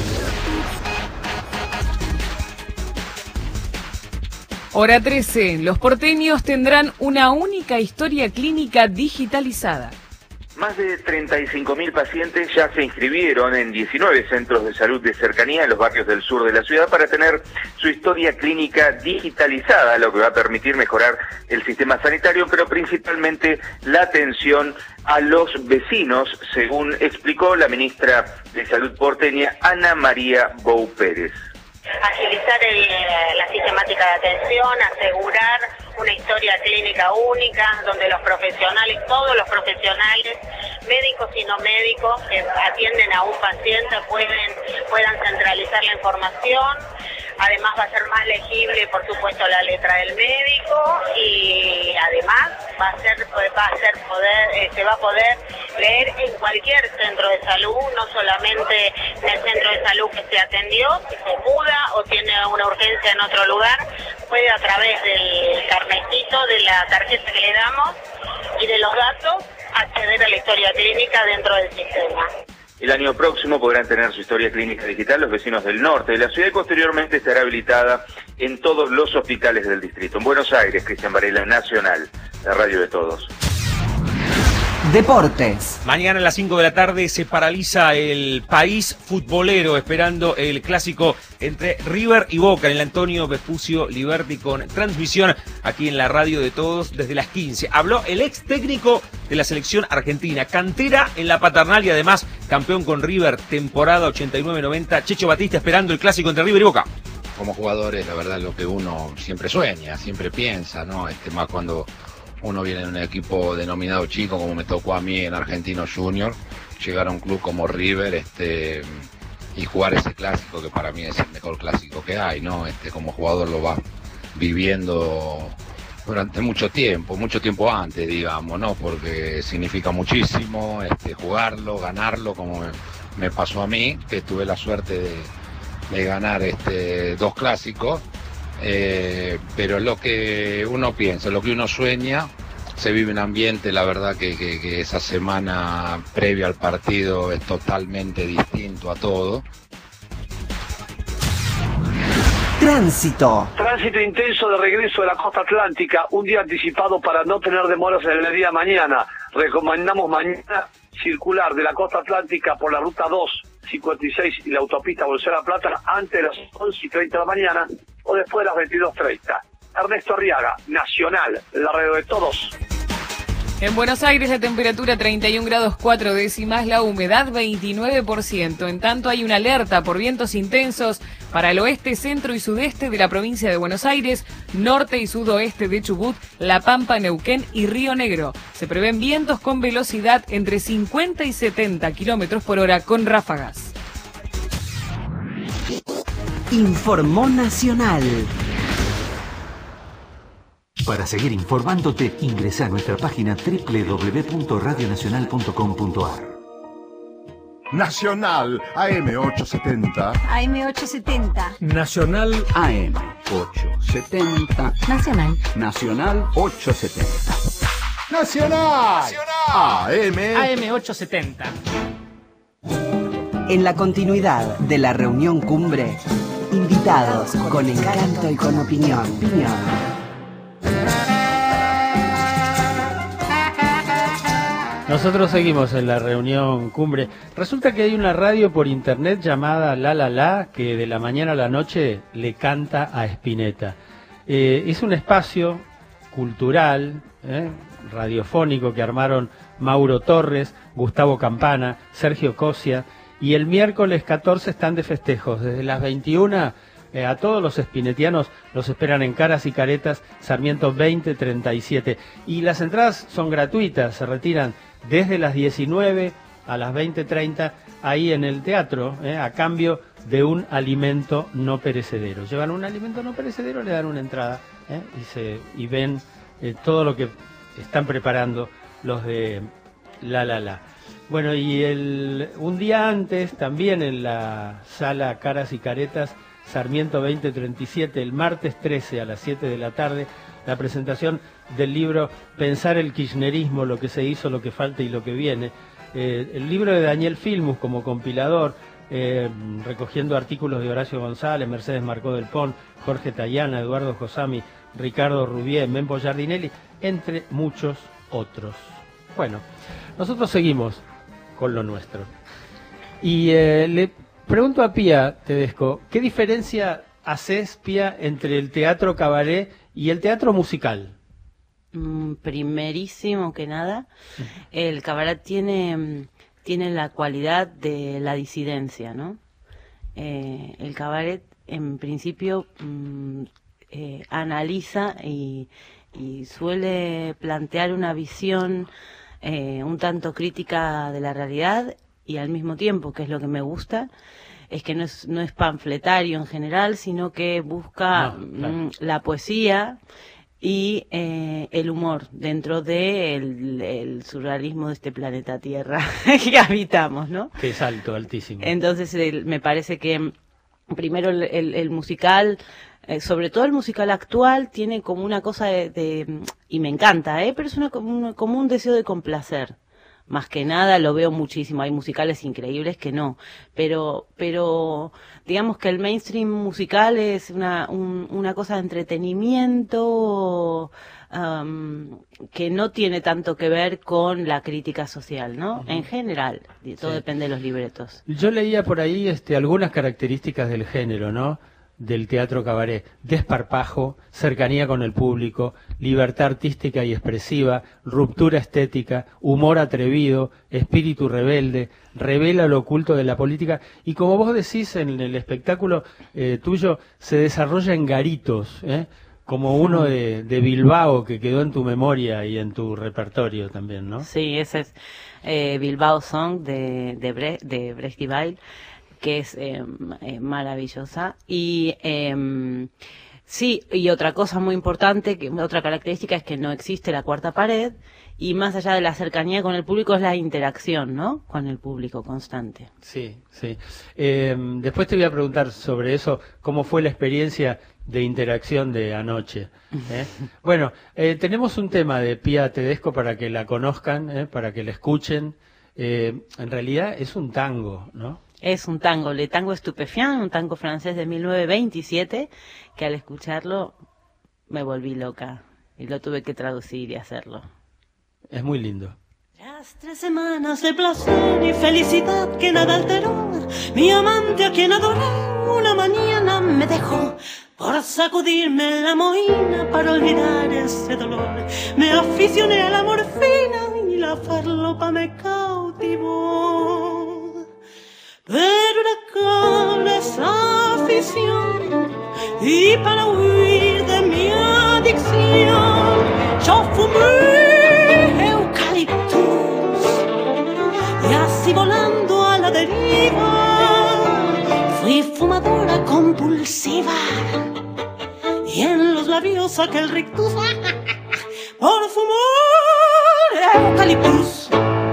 [SPEAKER 19] Hora trece. Los porteños tendrán una única historia clínica digitalizada.
[SPEAKER 20] Más de treinta y cinco mil pacientes ya se inscribieron en diecinueve centros de salud de cercanía en los barrios del sur de la ciudad para tener su historia clínica digitalizada, lo que va a permitir mejorar el sistema sanitario, pero principalmente la atención a los vecinos, según explicó la ministra de Salud porteña, Ana María Bou Pérez.
[SPEAKER 21] Agilizar el, la sistemática de atención, asegurar una historia clínica única, donde los profesionales, todos los profesionales, médicos y no médicos, que atienden a un paciente pueden, puedan centralizar la información. Además va a ser más legible, por supuesto, la letra del médico, y además va a ser, va a ser poder, eh, se va a poder leer en cualquier centro de salud, no solamente en el centro de salud que se atendió, si se muda o tiene una urgencia en otro lugar, puede a través del carnecito, de la tarjeta que le damos y de los datos, acceder a la historia clínica dentro del sistema.
[SPEAKER 20] El año próximo podrán tener su historia clínica digital los vecinos del norte de la ciudad y posteriormente estará habilitada en todos los hospitales del distrito. En Buenos Aires, Cristian Varela, Nacional, la radio de todos.
[SPEAKER 4] Deportes.
[SPEAKER 22] Mañana a las cinco de la tarde se paraliza el país futbolero esperando el clásico entre River y Boca en el Antonio Vespucio Liberty con transmisión aquí en la radio de todos desde las quince. Habló el ex técnico de la selección argentina, cantera en la Paternal y además campeón con River temporada ochenta y nueve noventa, Checho Batista esperando el clásico entre River y Boca.
[SPEAKER 23] Como jugadores, la verdad, lo que uno siempre sueña, siempre piensa, ¿no? Este, más cuando uno viene de un equipo denominado chico, como me tocó a mí en Argentino Junior, llegar a un club como River, este, y jugar ese clásico que para mí es el mejor clásico que hay, ¿no? Este, como jugador lo va viviendo durante mucho tiempo, mucho tiempo antes, digamos, ¿no? Porque significa muchísimo, este, jugarlo, ganarlo, como me, me pasó a mí, que tuve la suerte de, de ganar este, dos clásicos. Eh, pero lo que uno piensa, lo que uno sueña, se vive un ambiente, la verdad que, que, que esa semana previa al partido es totalmente distinto a todo.
[SPEAKER 4] Tránsito.
[SPEAKER 24] Tránsito intenso de regreso de la costa atlántica, un día anticipado para no tener demoras en el día de mañana. Recomendamos mañana circular de la costa atlántica por la ruta dos, cincuenta y seis y la autopista Bolsera La Plata antes de las once y treinta de la mañana o después de las veintidós treinta. Ernesto Arriaga, Nacional, la radio de todos.
[SPEAKER 19] En Buenos Aires la temperatura treinta y un grados cuatro décimas, la humedad veintinueve por ciento. En tanto hay una alerta por vientos intensos para el oeste, centro y sudeste de la provincia de Buenos Aires, norte y sudoeste de Chubut, La Pampa, Neuquén y Río Negro. Se prevén vientos con velocidad entre cincuenta y setenta kilómetros por hora con ráfagas.
[SPEAKER 4] Informó Nacional.
[SPEAKER 14] Para seguir informándote, ingresa a nuestra página doble u doble u doble u punto radio nacional punto com punto a r.
[SPEAKER 1] Nacional A M ochocientos setenta.
[SPEAKER 10] A M ochocientos setenta.
[SPEAKER 15] Nacional A M ochocientos setenta.
[SPEAKER 10] Nacional.
[SPEAKER 15] Nacional ochocientos setenta.
[SPEAKER 1] Nacional. A M.
[SPEAKER 12] A M ochocientos setenta.
[SPEAKER 4] En la continuidad de la reunión cumbre, invitados con encanto y con opinión. opinión.
[SPEAKER 2] Nosotros seguimos en la reunión cumbre. Resulta que hay una radio por internet llamada La La La que de la mañana a la noche le canta a Spinetta. Eh, es un espacio cultural, eh, radiofónico que armaron Mauro Torres, Gustavo Campana, Sergio Cosia, y el miércoles catorce están de festejos. Desde las veintiuna eh, a todos los spinettianos los esperan en Caras y Caretas, Sarmiento veinte treinta y siete. Y las entradas son gratuitas, se retiran desde las diecinueve a las veinte treinta ahí en el teatro, eh, a cambio de un alimento no perecedero. Llevan un alimento no perecedero, le dan una entrada eh, y, se, y ven eh, todo lo que están preparando los de La La La. Bueno, y el, un día antes, también en la sala Caras y Caretas, Sarmiento veinte treinta y siete, el martes trece a las siete de la tarde, la presentación del libro Pensar el Kirchnerismo, lo que se hizo, lo que falta y lo que viene. Eh, el libro de Daniel Filmus como compilador, eh, recogiendo artículos de Horacio González, Mercedes Marcó del Pon, Jorge Tayana, Eduardo Josami, Ricardo Rubié, Mempo Giardinelli, entre muchos otros. Bueno, nosotros seguimos con lo nuestro. Y eh, le pregunto a Pía Tedesco, ¿qué diferencia haces, Pía, entre el teatro cabaret y el teatro musical?
[SPEAKER 18] Mm, primerísimo que nada, el cabaret tiene, tiene la cualidad de la disidencia, ¿no? Eh, el cabaret, en principio, mm, eh, analiza y, y suele plantear una visión eh, un tanto crítica de la realidad, y al mismo tiempo, que es lo que me gusta, es que no es, no es panfletario en general, sino que busca no, claro. mm, la poesía y eh, el humor dentro del de el surrealismo de este planeta Tierra que habitamos, ¿no?
[SPEAKER 2] Que es alto, altísimo.
[SPEAKER 18] Entonces el, me parece que primero el, el, el musical, eh, sobre todo el musical actual, tiene como una cosa de, de y me encanta, ¿eh? Pero es una, como, como un deseo de complacer. Más que nada lo veo muchísimo, hay musicales increíbles que no, pero pero digamos que el mainstream musical es una un, una cosa de entretenimiento um, que no tiene tanto que ver con la crítica social, ¿no? Uh-huh. En general, todo sí. Depende de los libretos.
[SPEAKER 2] Yo leía por ahí este algunas características del género, ¿no? Del teatro cabaret: desparpajo, cercanía con el público, libertad artística y expresiva, ruptura estética, humor atrevido, espíritu rebelde, revela lo oculto de la política, y como vos decís en el espectáculo eh, tuyo, se desarrolla en garitos, ¿eh? Como uno de, de Bilbao que quedó en tu memoria y en tu repertorio también, ¿no?
[SPEAKER 18] Sí, ese es eh, Bilbao Song de, de, Bre de Brecht y Weil, que es eh, eh, maravillosa. Y eh, sí, y otra cosa muy importante, que otra característica es que no existe la cuarta pared, y más allá de la cercanía con el público es la interacción, ¿no? Con el público constante.
[SPEAKER 2] Sí, sí. Eh, después te voy a preguntar sobre eso, cómo fue la experiencia de interacción de anoche. ¿eh? Bueno, eh, tenemos un tema de Pía Tedesco para que la conozcan, ¿eh? Para que la escuchen. Eh, en realidad es un tango, ¿no?
[SPEAKER 18] Es un tango, Le Tango Stupéfiant, un tango francés de mil novecientos veintisiete, que al escucharlo me volví loca y lo tuve que traducir y hacerlo.
[SPEAKER 2] Es muy lindo.
[SPEAKER 3] Las tres semanas de placer y felicidad que nada alteró, mi amante a quien adoré una mañana me dejó. Por sacudirme la mohina para olvidar ese dolor, me aficioné a la morfina y la farlopa me cautivó. Pero era con esa afición y para huir de mi adicción yo fumé eucaliptus y así volando a la deriva fui fumadora compulsiva y en los labios aquel rictus por fumar eucaliptus.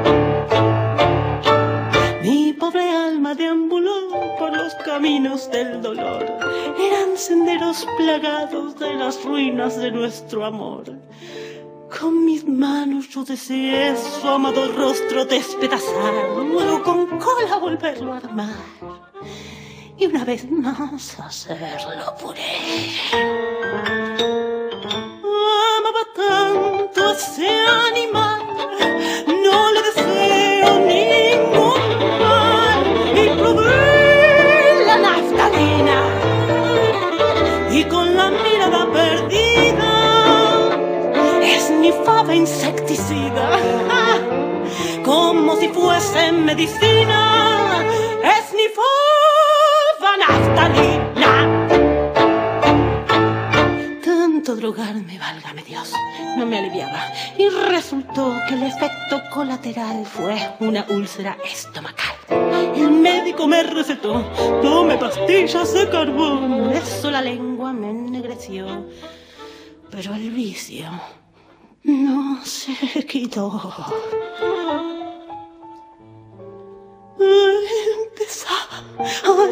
[SPEAKER 3] Mi pobre alma deambuló por los caminos del dolor. Eran senderos plagados de las ruinas de nuestro amor. Con mis manos yo deseé su amado rostro despedazar, luego con cola volverlo a armar y una vez más hacerlo puré. Amaba tanto a ese animal, no le deseo ningún mal, y probé la naftalina y con la mirada perdida esnifaba insecticida como si fuese medicina, esnifaba naftalina. Tanto drogarme, válgame Dios, no me aliviaba, y resultó que el efecto colateral fue una úlcera estomacal. El médico me recetó, tome pastillas de carbón, eso la lengua me ennegreció, pero el vicio no se quitó. Empezaba a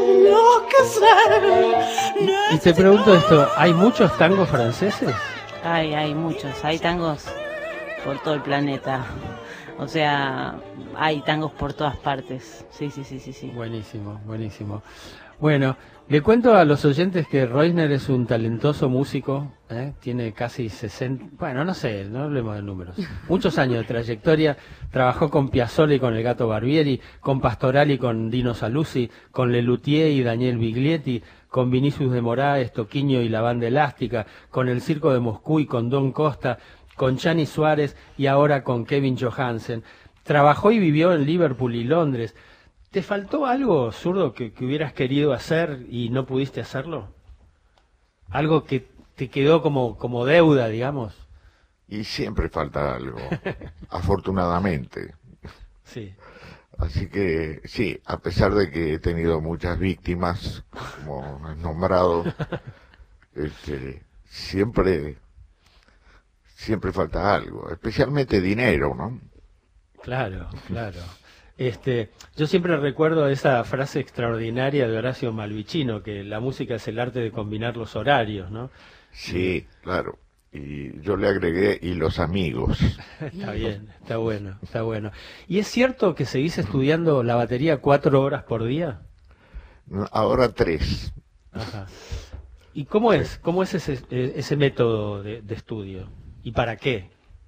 [SPEAKER 3] enloquecer.
[SPEAKER 2] Y te pregunto esto, ¿hay muchos tangos franceses?
[SPEAKER 18] Hay, hay muchos, hay tangos por todo el planeta. O sea, hay tangos por todas partes. Sí, sí, sí, sí, sí.
[SPEAKER 2] Buenísimo, buenísimo. Bueno, le cuento a los oyentes que Reusner es un talentoso músico, ¿eh? Tiene casi sesenta, bueno, no sé, no hablemos de números, muchos años de trayectoria, trabajó con Piazzolla y con el Gato Barbieri, con Pastorali y con Dino Saluzzi, con Lelutier y Daniel Biglietti, con Vinicius de Moraes, Toquinho y la Banda Elástica, con el Circo de Moscú y con Don Costa, con Chani Suárez y ahora con Kevin Johansen. Trabajó y vivió en Liverpool y Londres. ¿Te faltó algo, Zurdo, que, que hubieras querido hacer y no pudiste hacerlo? ¿Algo que te quedó como, como deuda, digamos?
[SPEAKER 17] Y siempre falta algo, afortunadamente.
[SPEAKER 2] Sí.
[SPEAKER 17] Así que, sí, a pesar de que he tenido muchas víctimas, como has nombrado, este, siempre, siempre falta algo, especialmente dinero, ¿no?
[SPEAKER 2] Claro, claro. Este, yo siempre recuerdo esa frase extraordinaria de Horacio Malvicino, que la música es el arte de combinar los horarios, ¿no?
[SPEAKER 17] Sí, claro. Y yo le agregué, y los amigos.
[SPEAKER 2] Está bien, está bueno, está bueno. ¿Y es cierto que seguís estudiando la batería cuatro horas por día?
[SPEAKER 17] Ahora tres.
[SPEAKER 2] Ajá. ¿Y cómo es? ¿Cómo es ese, ese método de, de estudio? ¿Y para qué?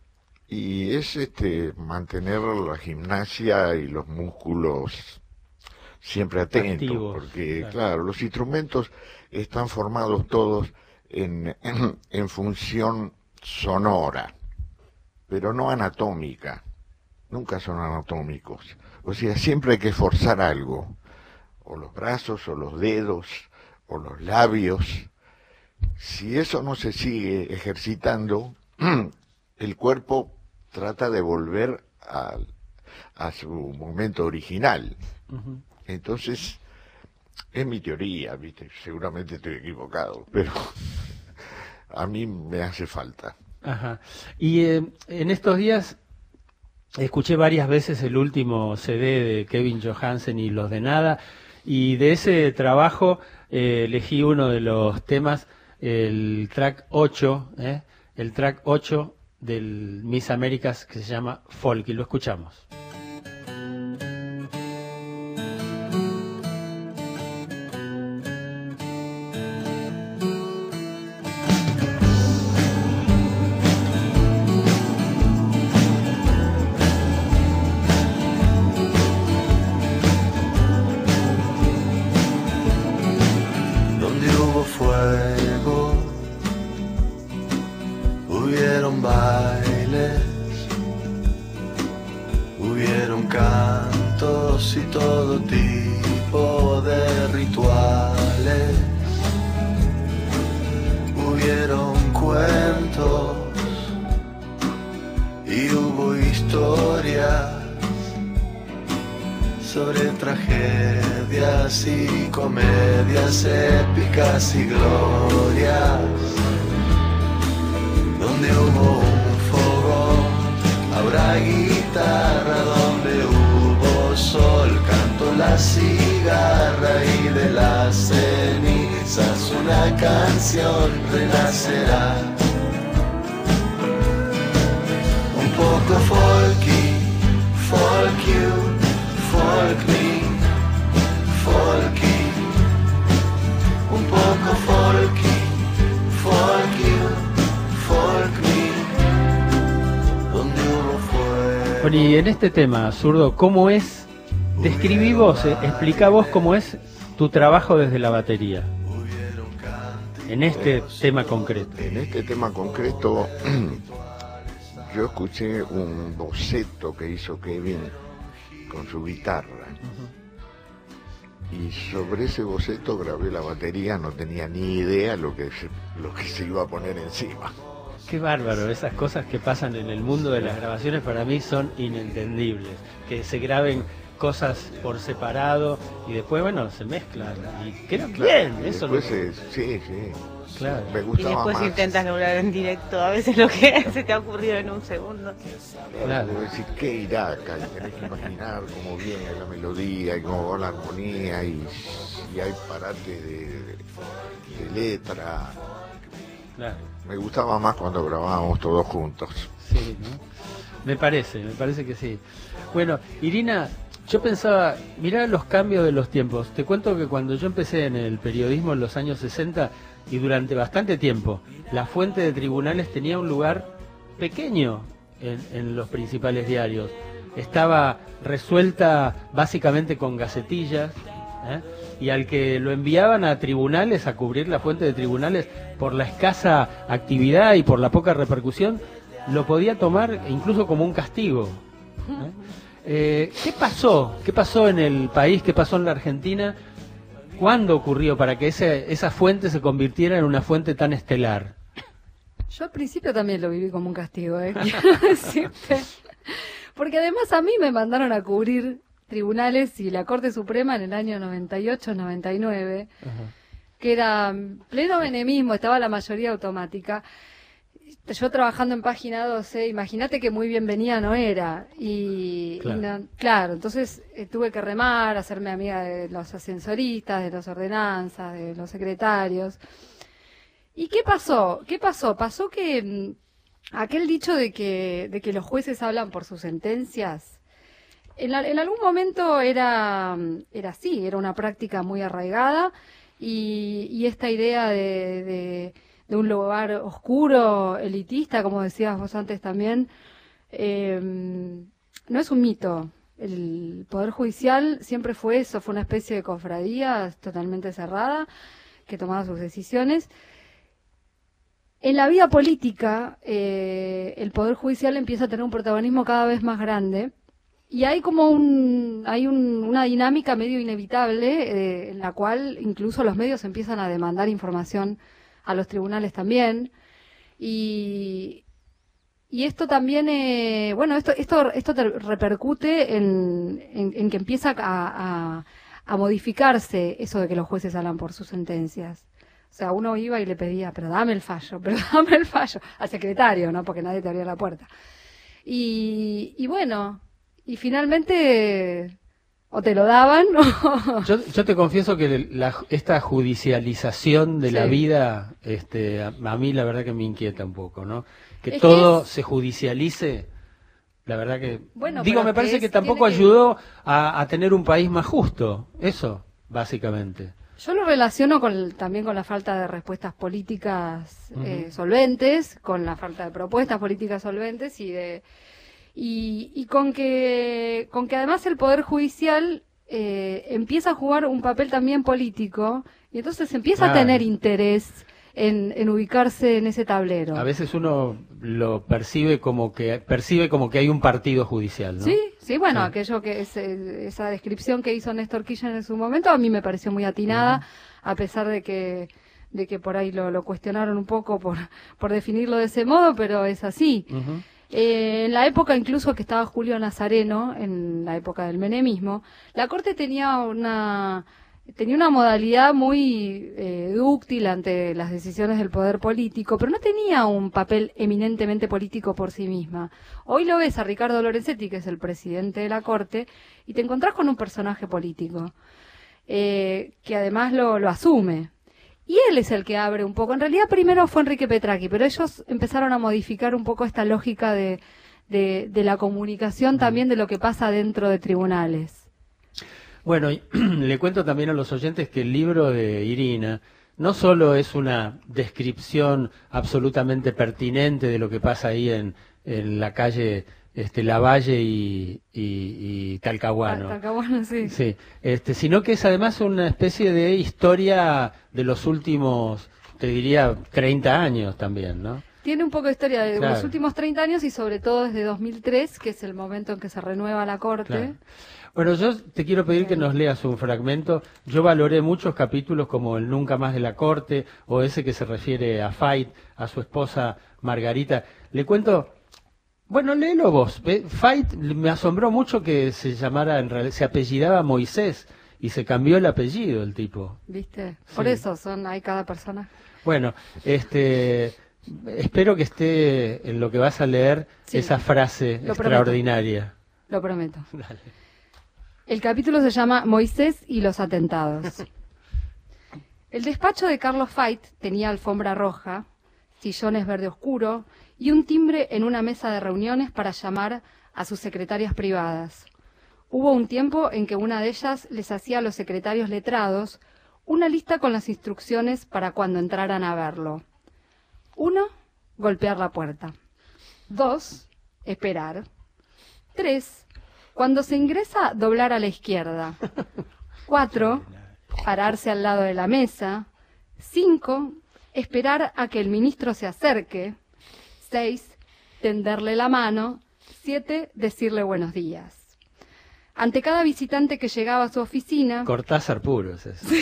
[SPEAKER 17] Y es este mantener la gimnasia y los músculos siempre atentos, activos, porque claro. claro, los instrumentos están formados todos en, en, en función sonora, pero no anatómica, nunca son anatómicos, o sea, siempre hay que forzar algo, o los brazos, o los dedos, o los labios. Si eso no se sigue ejercitando, el cuerpo trata de volver a, a su momento original. Uh-huh. Entonces, es mi teoría, ¿viste? Seguramente estoy equivocado, pero a mí me hace falta.
[SPEAKER 2] Ajá. Y eh, en estos días escuché varias veces el último C D de Kevin Johansen y Los de Nada, y de ese trabajo eh, elegí uno de los temas, el track ocho, ¿eh? el track ocho del Miss Américas, que se llama Folk, y lo escuchamos.
[SPEAKER 5] Donde hubo fuego, hubieron bailes, hubieron cantos y todo tipo de rituales, hubieron cuentos y hubo historias sobre tragedias y comedias épicas y glorias. Donde hubo un habrá guitarra donde hubo sol, canto la cigarra y de las cenizas una canción renacerá. Un poco folky, folk you, folk me, folky. Un poco folky, folk you, folk me, donde uno fue.
[SPEAKER 2] Bueno, y en este tema, Zurdo, ¿cómo es? Describí vos, eh, explica vos cómo es tu trabajo desde la batería. En este
[SPEAKER 17] es,
[SPEAKER 2] tema concreto.
[SPEAKER 17] En este tema concreto, yo escuché un boceto que hizo Kevin con su guitarra. Uh-huh. Y sobre ese boceto grabé la batería, no tenía ni idea lo que se, lo que se iba a poner encima.
[SPEAKER 2] Qué bárbaro, esas cosas que pasan en el mundo de las grabaciones para mí son inentendibles. Que se graben cosas por separado y después, bueno, se mezclan. Y queda bien, eso
[SPEAKER 17] después
[SPEAKER 2] lo...
[SPEAKER 17] es, sí, sí.
[SPEAKER 2] Claro.
[SPEAKER 17] Me gustaba
[SPEAKER 18] y después
[SPEAKER 17] más.
[SPEAKER 18] intentas lograr en directo a veces lo que se te ha ocurrido en un segundo.
[SPEAKER 17] Claro, claro. Decir, ¿qué irá acá? Y tenés que imaginar cómo viene la melodía y cómo va la armonía y, y hay parate de, de letra.
[SPEAKER 2] Claro.
[SPEAKER 17] Me gustaba más cuando grabábamos todos juntos.
[SPEAKER 2] Sí, ¿no? Me parece, me parece que sí. Bueno, Irina, yo pensaba, mirá los cambios de los tiempos. Te cuento que cuando yo empecé en el periodismo en los años sesenta y durante bastante tiempo, la fuente de tribunales tenía un lugar pequeño en, en los principales diarios. Estaba resuelta básicamente con gacetillas, ¿eh? Y al que lo enviaban a tribunales, a cubrir la fuente de tribunales, por la escasa actividad y por la poca repercusión, lo podía tomar incluso como un castigo. ¿eh? Eh, ¿Qué pasó? ¿Qué pasó en el país? ¿Qué pasó en la Argentina? ¿Cuándo ocurrió para que ese, esa fuente se convirtiera en una fuente tan estelar?
[SPEAKER 16] Yo al principio también lo viví como un castigo, ¿eh? Quiero decirte. Porque además a mí me mandaron a cubrir tribunales y la Corte Suprema en el año noventa y ocho noventa y nueve, uh-huh. que era pleno menemismo, estaba la mayoría automática. Yo trabajando en Página doce, imagínate que muy bienvenida no era. Y claro, y no, claro entonces eh, tuve que remar, hacerme amiga de los ascensoristas, de los ordenanzas, de los secretarios. ¿Y qué pasó? ¿Qué pasó? Pasó que mmm, aquel dicho de que, de que los jueces hablan por sus sentencias, en, la, en algún momento era, era así, era una práctica muy arraigada y, y esta idea de... de de un lugar oscuro, elitista, como decías vos antes también, eh, no es un mito. El Poder Judicial siempre fue eso, fue una especie de cofradía totalmente cerrada, que tomaba sus decisiones. En la vida política, eh, el Poder Judicial empieza a tener un protagonismo cada vez más grande, y hay como un, hay un, una dinámica medio inevitable, eh, en la cual incluso los medios empiezan a demandar información a los tribunales también, y, y esto también, eh, bueno, esto esto esto te repercute en, en, en que empieza a, a, a modificarse eso de que los jueces hablan por sus sentencias. O sea, uno iba y le pedía, pero dame el fallo, pero dame el fallo, al secretario, ¿no? Porque nadie te abría la puerta. Y, y bueno, y finalmente... o te lo daban o... yo,
[SPEAKER 2] yo te confieso que la, esta judicialización de sí. la vida este, a, a mí la verdad que me inquieta un poco, ¿no? Que es todo que es... se judicialice, la verdad que... Bueno, digo, me parece que, es, que tampoco ayudó que... a, a tener un país más justo, eso, básicamente.
[SPEAKER 16] Yo lo relaciono con, también con la falta de respuestas políticas uh-huh. eh, solventes, con la falta de propuestas políticas solventes y de... Y, y con que con que además el Poder Judicial eh, empieza a jugar un papel también político y entonces empieza claro. a tener interés en, en ubicarse en ese tablero.
[SPEAKER 2] A veces uno lo percibe como que percibe como que hay un partido judicial, ¿no?
[SPEAKER 16] Sí, sí, bueno, sí. aquello que es, esa descripción que hizo Néstor Kirchner en su momento a mí me pareció muy atinada, uh-huh. a pesar de que de que por ahí lo, lo cuestionaron un poco por por definirlo de ese modo, pero es así. Uh-huh. Eh, en la época incluso que estaba Julio Nazareno, en la época del menemismo, la Corte tenía una tenía una modalidad muy eh, dúctil ante las decisiones del poder político, pero no tenía un papel eminentemente político por sí misma. Hoy lo ves a Ricardo Lorenzetti, que es el presidente de la Corte, y te encontrás con un personaje político, eh, que además lo, lo asume. Y él es el que abre un poco. En realidad primero fue Enrique Petracchi, pero ellos empezaron a modificar un poco esta lógica de, de, de la comunicación también de lo que pasa dentro de tribunales.
[SPEAKER 2] Bueno, y le cuento también a los oyentes que el libro de Irina no solo es una descripción absolutamente pertinente de lo que pasa ahí en, en la calle este, Lavalle y, y, y Talcahuano.
[SPEAKER 16] Talcahuano, sí.
[SPEAKER 2] Sí, este, sino que es además una especie de historia de los últimos, te diría, treinta años también, ¿no?
[SPEAKER 16] Tiene un poco de historia de
[SPEAKER 2] Claro.
[SPEAKER 16] los últimos treinta años y sobre todo desde dos mil tres, que es el momento en que se renueva la Corte.
[SPEAKER 2] Claro. Bueno, yo te quiero pedir que nos leas un fragmento. Yo valoré muchos capítulos como el Nunca más de la Corte o ese que se refiere a Fait, a su esposa Margarita. Le cuento, bueno, léelo vos. Ve, Fait me asombró mucho que se llamara, en realidad, se apellidaba Moisés y se cambió el apellido el tipo.
[SPEAKER 16] ¿Viste? Por
[SPEAKER 2] Sí.
[SPEAKER 16] eso son hay cada persona.
[SPEAKER 2] Bueno, este, espero que esté en lo que vas a leer
[SPEAKER 16] Sí.
[SPEAKER 2] esa frase
[SPEAKER 16] Lo
[SPEAKER 2] extraordinaria.
[SPEAKER 16] Lo prometo.
[SPEAKER 2] Dale.
[SPEAKER 16] El capítulo se llama Moisés y los atentados. El despacho de Carlos Fait tenía alfombra roja, sillones verde oscuro y un timbre en una mesa de reuniones para llamar a sus secretarias privadas. Hubo un tiempo en que una de ellas les hacía a los secretarios letrados una lista con las instrucciones para cuando entraran a verlo. Uno, golpear la puerta. Dos, esperar. Tres, cuando se ingresa, doblar a la izquierda. Cuatro, pararse al lado de la mesa. Cinco, esperar a que el ministro se acerque. Seis, tenderle la mano. Siete, decirle buenos días. Ante cada visitante que llegaba a su oficina,
[SPEAKER 2] Cortázar puro es eso.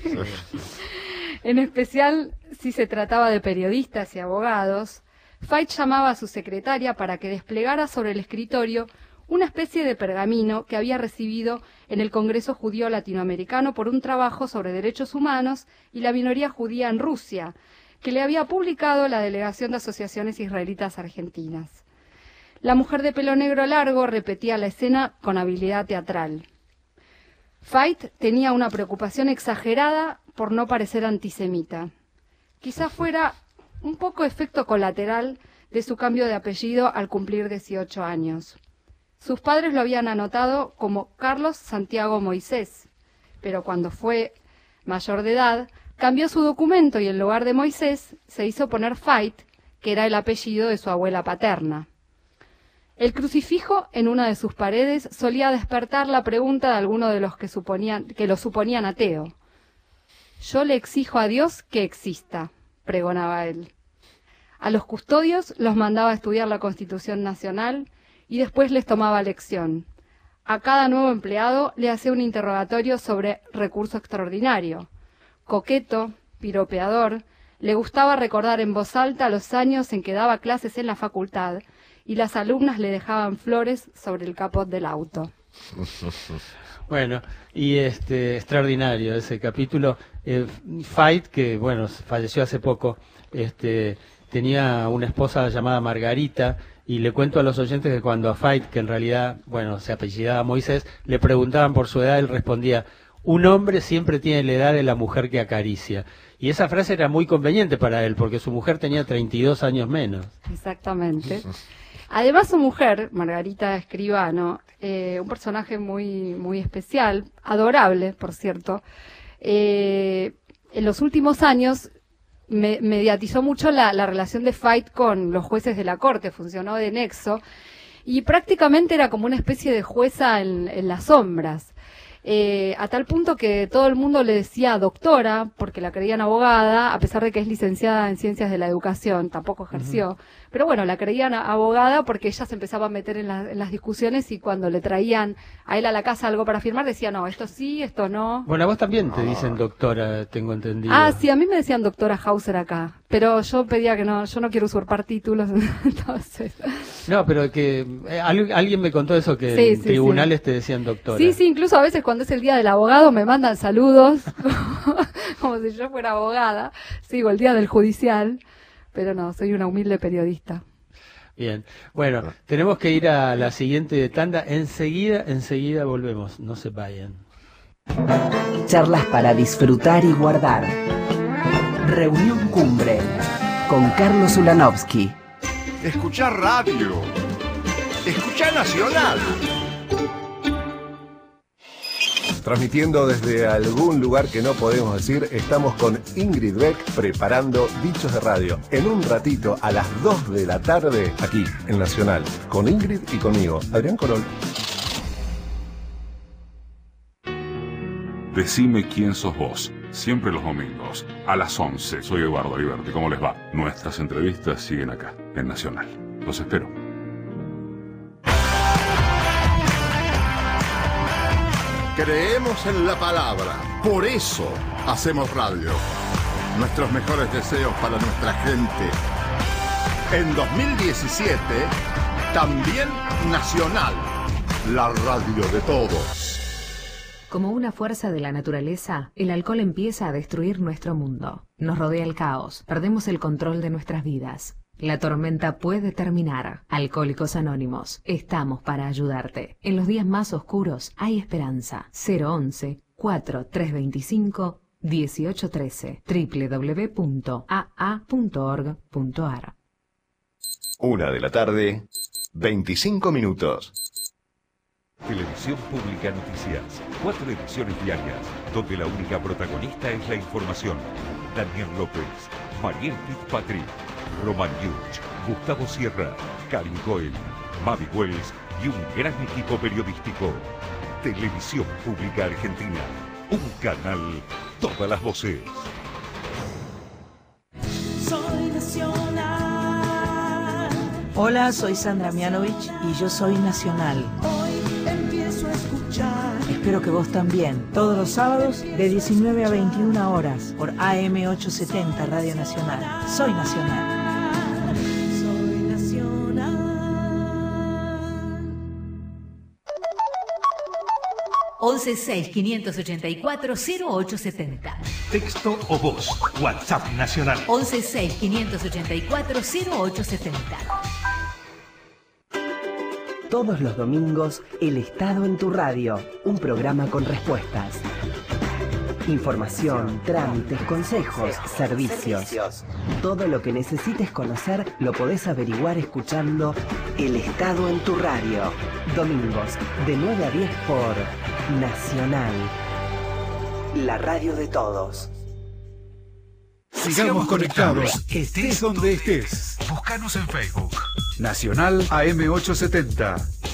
[SPEAKER 16] en especial si se trataba de periodistas y abogados, Fait llamaba a su secretaria para que desplegara sobre el escritorio una especie de pergamino que había recibido en el Congreso Judío Latinoamericano por un trabajo sobre derechos humanos y la minoría judía en Rusia, que le había publicado la Delegación de Asociaciones Israelitas Argentinas. La mujer de pelo negro largo repetía la escena con habilidad teatral. Fait tenía una preocupación exagerada por no parecer antisemita. Quizá fuera un poco efecto colateral de su cambio de apellido al cumplir dieciocho años. Sus padres lo habían anotado como Carlos Santiago Moisés, pero cuando fue mayor de edad, cambió su documento y en lugar de Moisés se hizo poner Fait, que era el apellido de su abuela paterna. El crucifijo en una de sus paredes solía despertar la pregunta de alguno de los que, suponían, que lo suponían ateo. Yo le exijo a Dios que exista, pregonaba él. A los custodios los mandaba a estudiar la Constitución Nacional y después les tomaba lección. A cada nuevo empleado le hacía un interrogatorio sobre recurso extraordinario. Coqueto, piropeador, le gustaba recordar en voz alta los años en que daba clases en la facultad y las alumnas le dejaban flores sobre el capot del auto.
[SPEAKER 2] Bueno, y este extraordinario ese capítulo. Eh, Fait, que bueno, falleció hace poco, este tenía una esposa llamada Margarita, y le cuento a los oyentes que cuando a Fait, que en realidad, bueno, se apellidaba Moisés, le preguntaban por su edad, él respondía: un hombre siempre tiene la edad de la mujer que acaricia. Y esa frase era muy conveniente para él, porque su mujer tenía treinta y dos años menos.
[SPEAKER 16] Exactamente. Además, su mujer, Margarita Escribano, eh, un personaje muy, muy especial, adorable, por cierto, eh, en los últimos años me, mediatizó mucho la, la relación de Fait con los jueces de la Corte, funcionó de nexo, y prácticamente era como una especie de jueza en, en las sombras. Eh, a tal punto que todo el mundo le decía doctora, porque la creían abogada, a pesar de que es licenciada en Ciencias de la Educación, tampoco ejerció, uh-huh. Pero bueno, la creían abogada porque ella se empezaba a meter en, la, en las discusiones y cuando le traían a él a la casa algo para firmar decía, no, esto sí, esto no.
[SPEAKER 2] Bueno, a vos también te dicen doctora, tengo entendido.
[SPEAKER 16] Ah, sí, a mí me decían doctora Hauser acá, pero yo pedía que no, yo no quiero usurpar títulos, entonces...
[SPEAKER 2] No, pero que eh, al, alguien me contó eso, que
[SPEAKER 16] sí,
[SPEAKER 2] en
[SPEAKER 16] sí,
[SPEAKER 2] tribunales
[SPEAKER 16] sí.
[SPEAKER 2] te decían doctora.
[SPEAKER 16] Sí, sí, incluso a veces cuando es el día del abogado me mandan saludos, como, como si yo fuera abogada. Sigo el día del judicial, pero no, soy una humilde periodista.
[SPEAKER 2] Bien, bueno, tenemos que ir a la siguiente tanda. Enseguida, enseguida volvemos, no se vayan.
[SPEAKER 4] Charlas para disfrutar y guardar. Reunión Cumbre con Carlos Ulanovsky.
[SPEAKER 1] Escuchar radio. Escuchar Nacional. Transmitiendo desde algún lugar que no podemos decir, estamos con Ingrid Beck preparando Dichos de Radio. En un ratito, a las dos de la tarde, aquí en Nacional, con Ingrid y conmigo, Adrián Corol.
[SPEAKER 6] Decime quién sos vos. Siempre los domingos, a las once. Soy Eduardo Aliberti. ¿Cómo les va? Nuestras entrevistas siguen acá, en Nacional. Los espero.
[SPEAKER 1] Creemos en la palabra. Por eso hacemos radio. Nuestros mejores deseos para nuestra gente. En dos mil diecisiete, también Nacional. La radio de todos.
[SPEAKER 7] Como una fuerza de la naturaleza, el alcohol empieza a destruir nuestro mundo. Nos rodea el caos, perdemos el control de nuestras vidas. La tormenta puede terminar. Alcohólicos Anónimos, estamos para ayudarte. En los días más oscuros hay esperanza. cero once, cuatro tres veinticinco, dieciocho trece. doble u doble u doble u punto a a punto org punto a r.
[SPEAKER 11] Una de la tarde, veinticinco minutos.
[SPEAKER 13] Televisión Pública Noticias. Cuatro ediciones diarias, donde la única protagonista es la información. Daniel López, Mariel Fitzpatrick, Román Yuch, Gustavo Sierra, Karin Cohen, Mavi Wells y un gran equipo periodístico. Televisión Pública Argentina. Un canal, todas las voces.
[SPEAKER 3] Soy nacional.
[SPEAKER 8] Hola, soy Sandra Mianovich y yo soy Nacional.
[SPEAKER 3] Empiezo a escuchar.
[SPEAKER 8] Espero que vos también. Todos los sábados de diecinueve a veintiuna horas por A M ochocientos setenta Radio Nacional. Soy Nacional.
[SPEAKER 3] Soy nacional.
[SPEAKER 10] once seis quinientos ochenta y cuatro cero ocho setenta.
[SPEAKER 15] Texto o voz. WhatsApp Nacional.
[SPEAKER 10] once seis quinientos ochenta y cuatro cero ocho setenta.
[SPEAKER 4] Todos los domingos, El Estado en tu Radio, un programa con respuestas. Información, trámites, consejos, servicios. Todo lo que necesites conocer lo podés averiguar escuchando El Estado en tu Radio. Domingos, de nueve a diez por Nacional. La radio de todos.
[SPEAKER 15] Sigamos conectados, estés donde estés. Búscanos en Facebook. Nacional A M ochocientos setenta.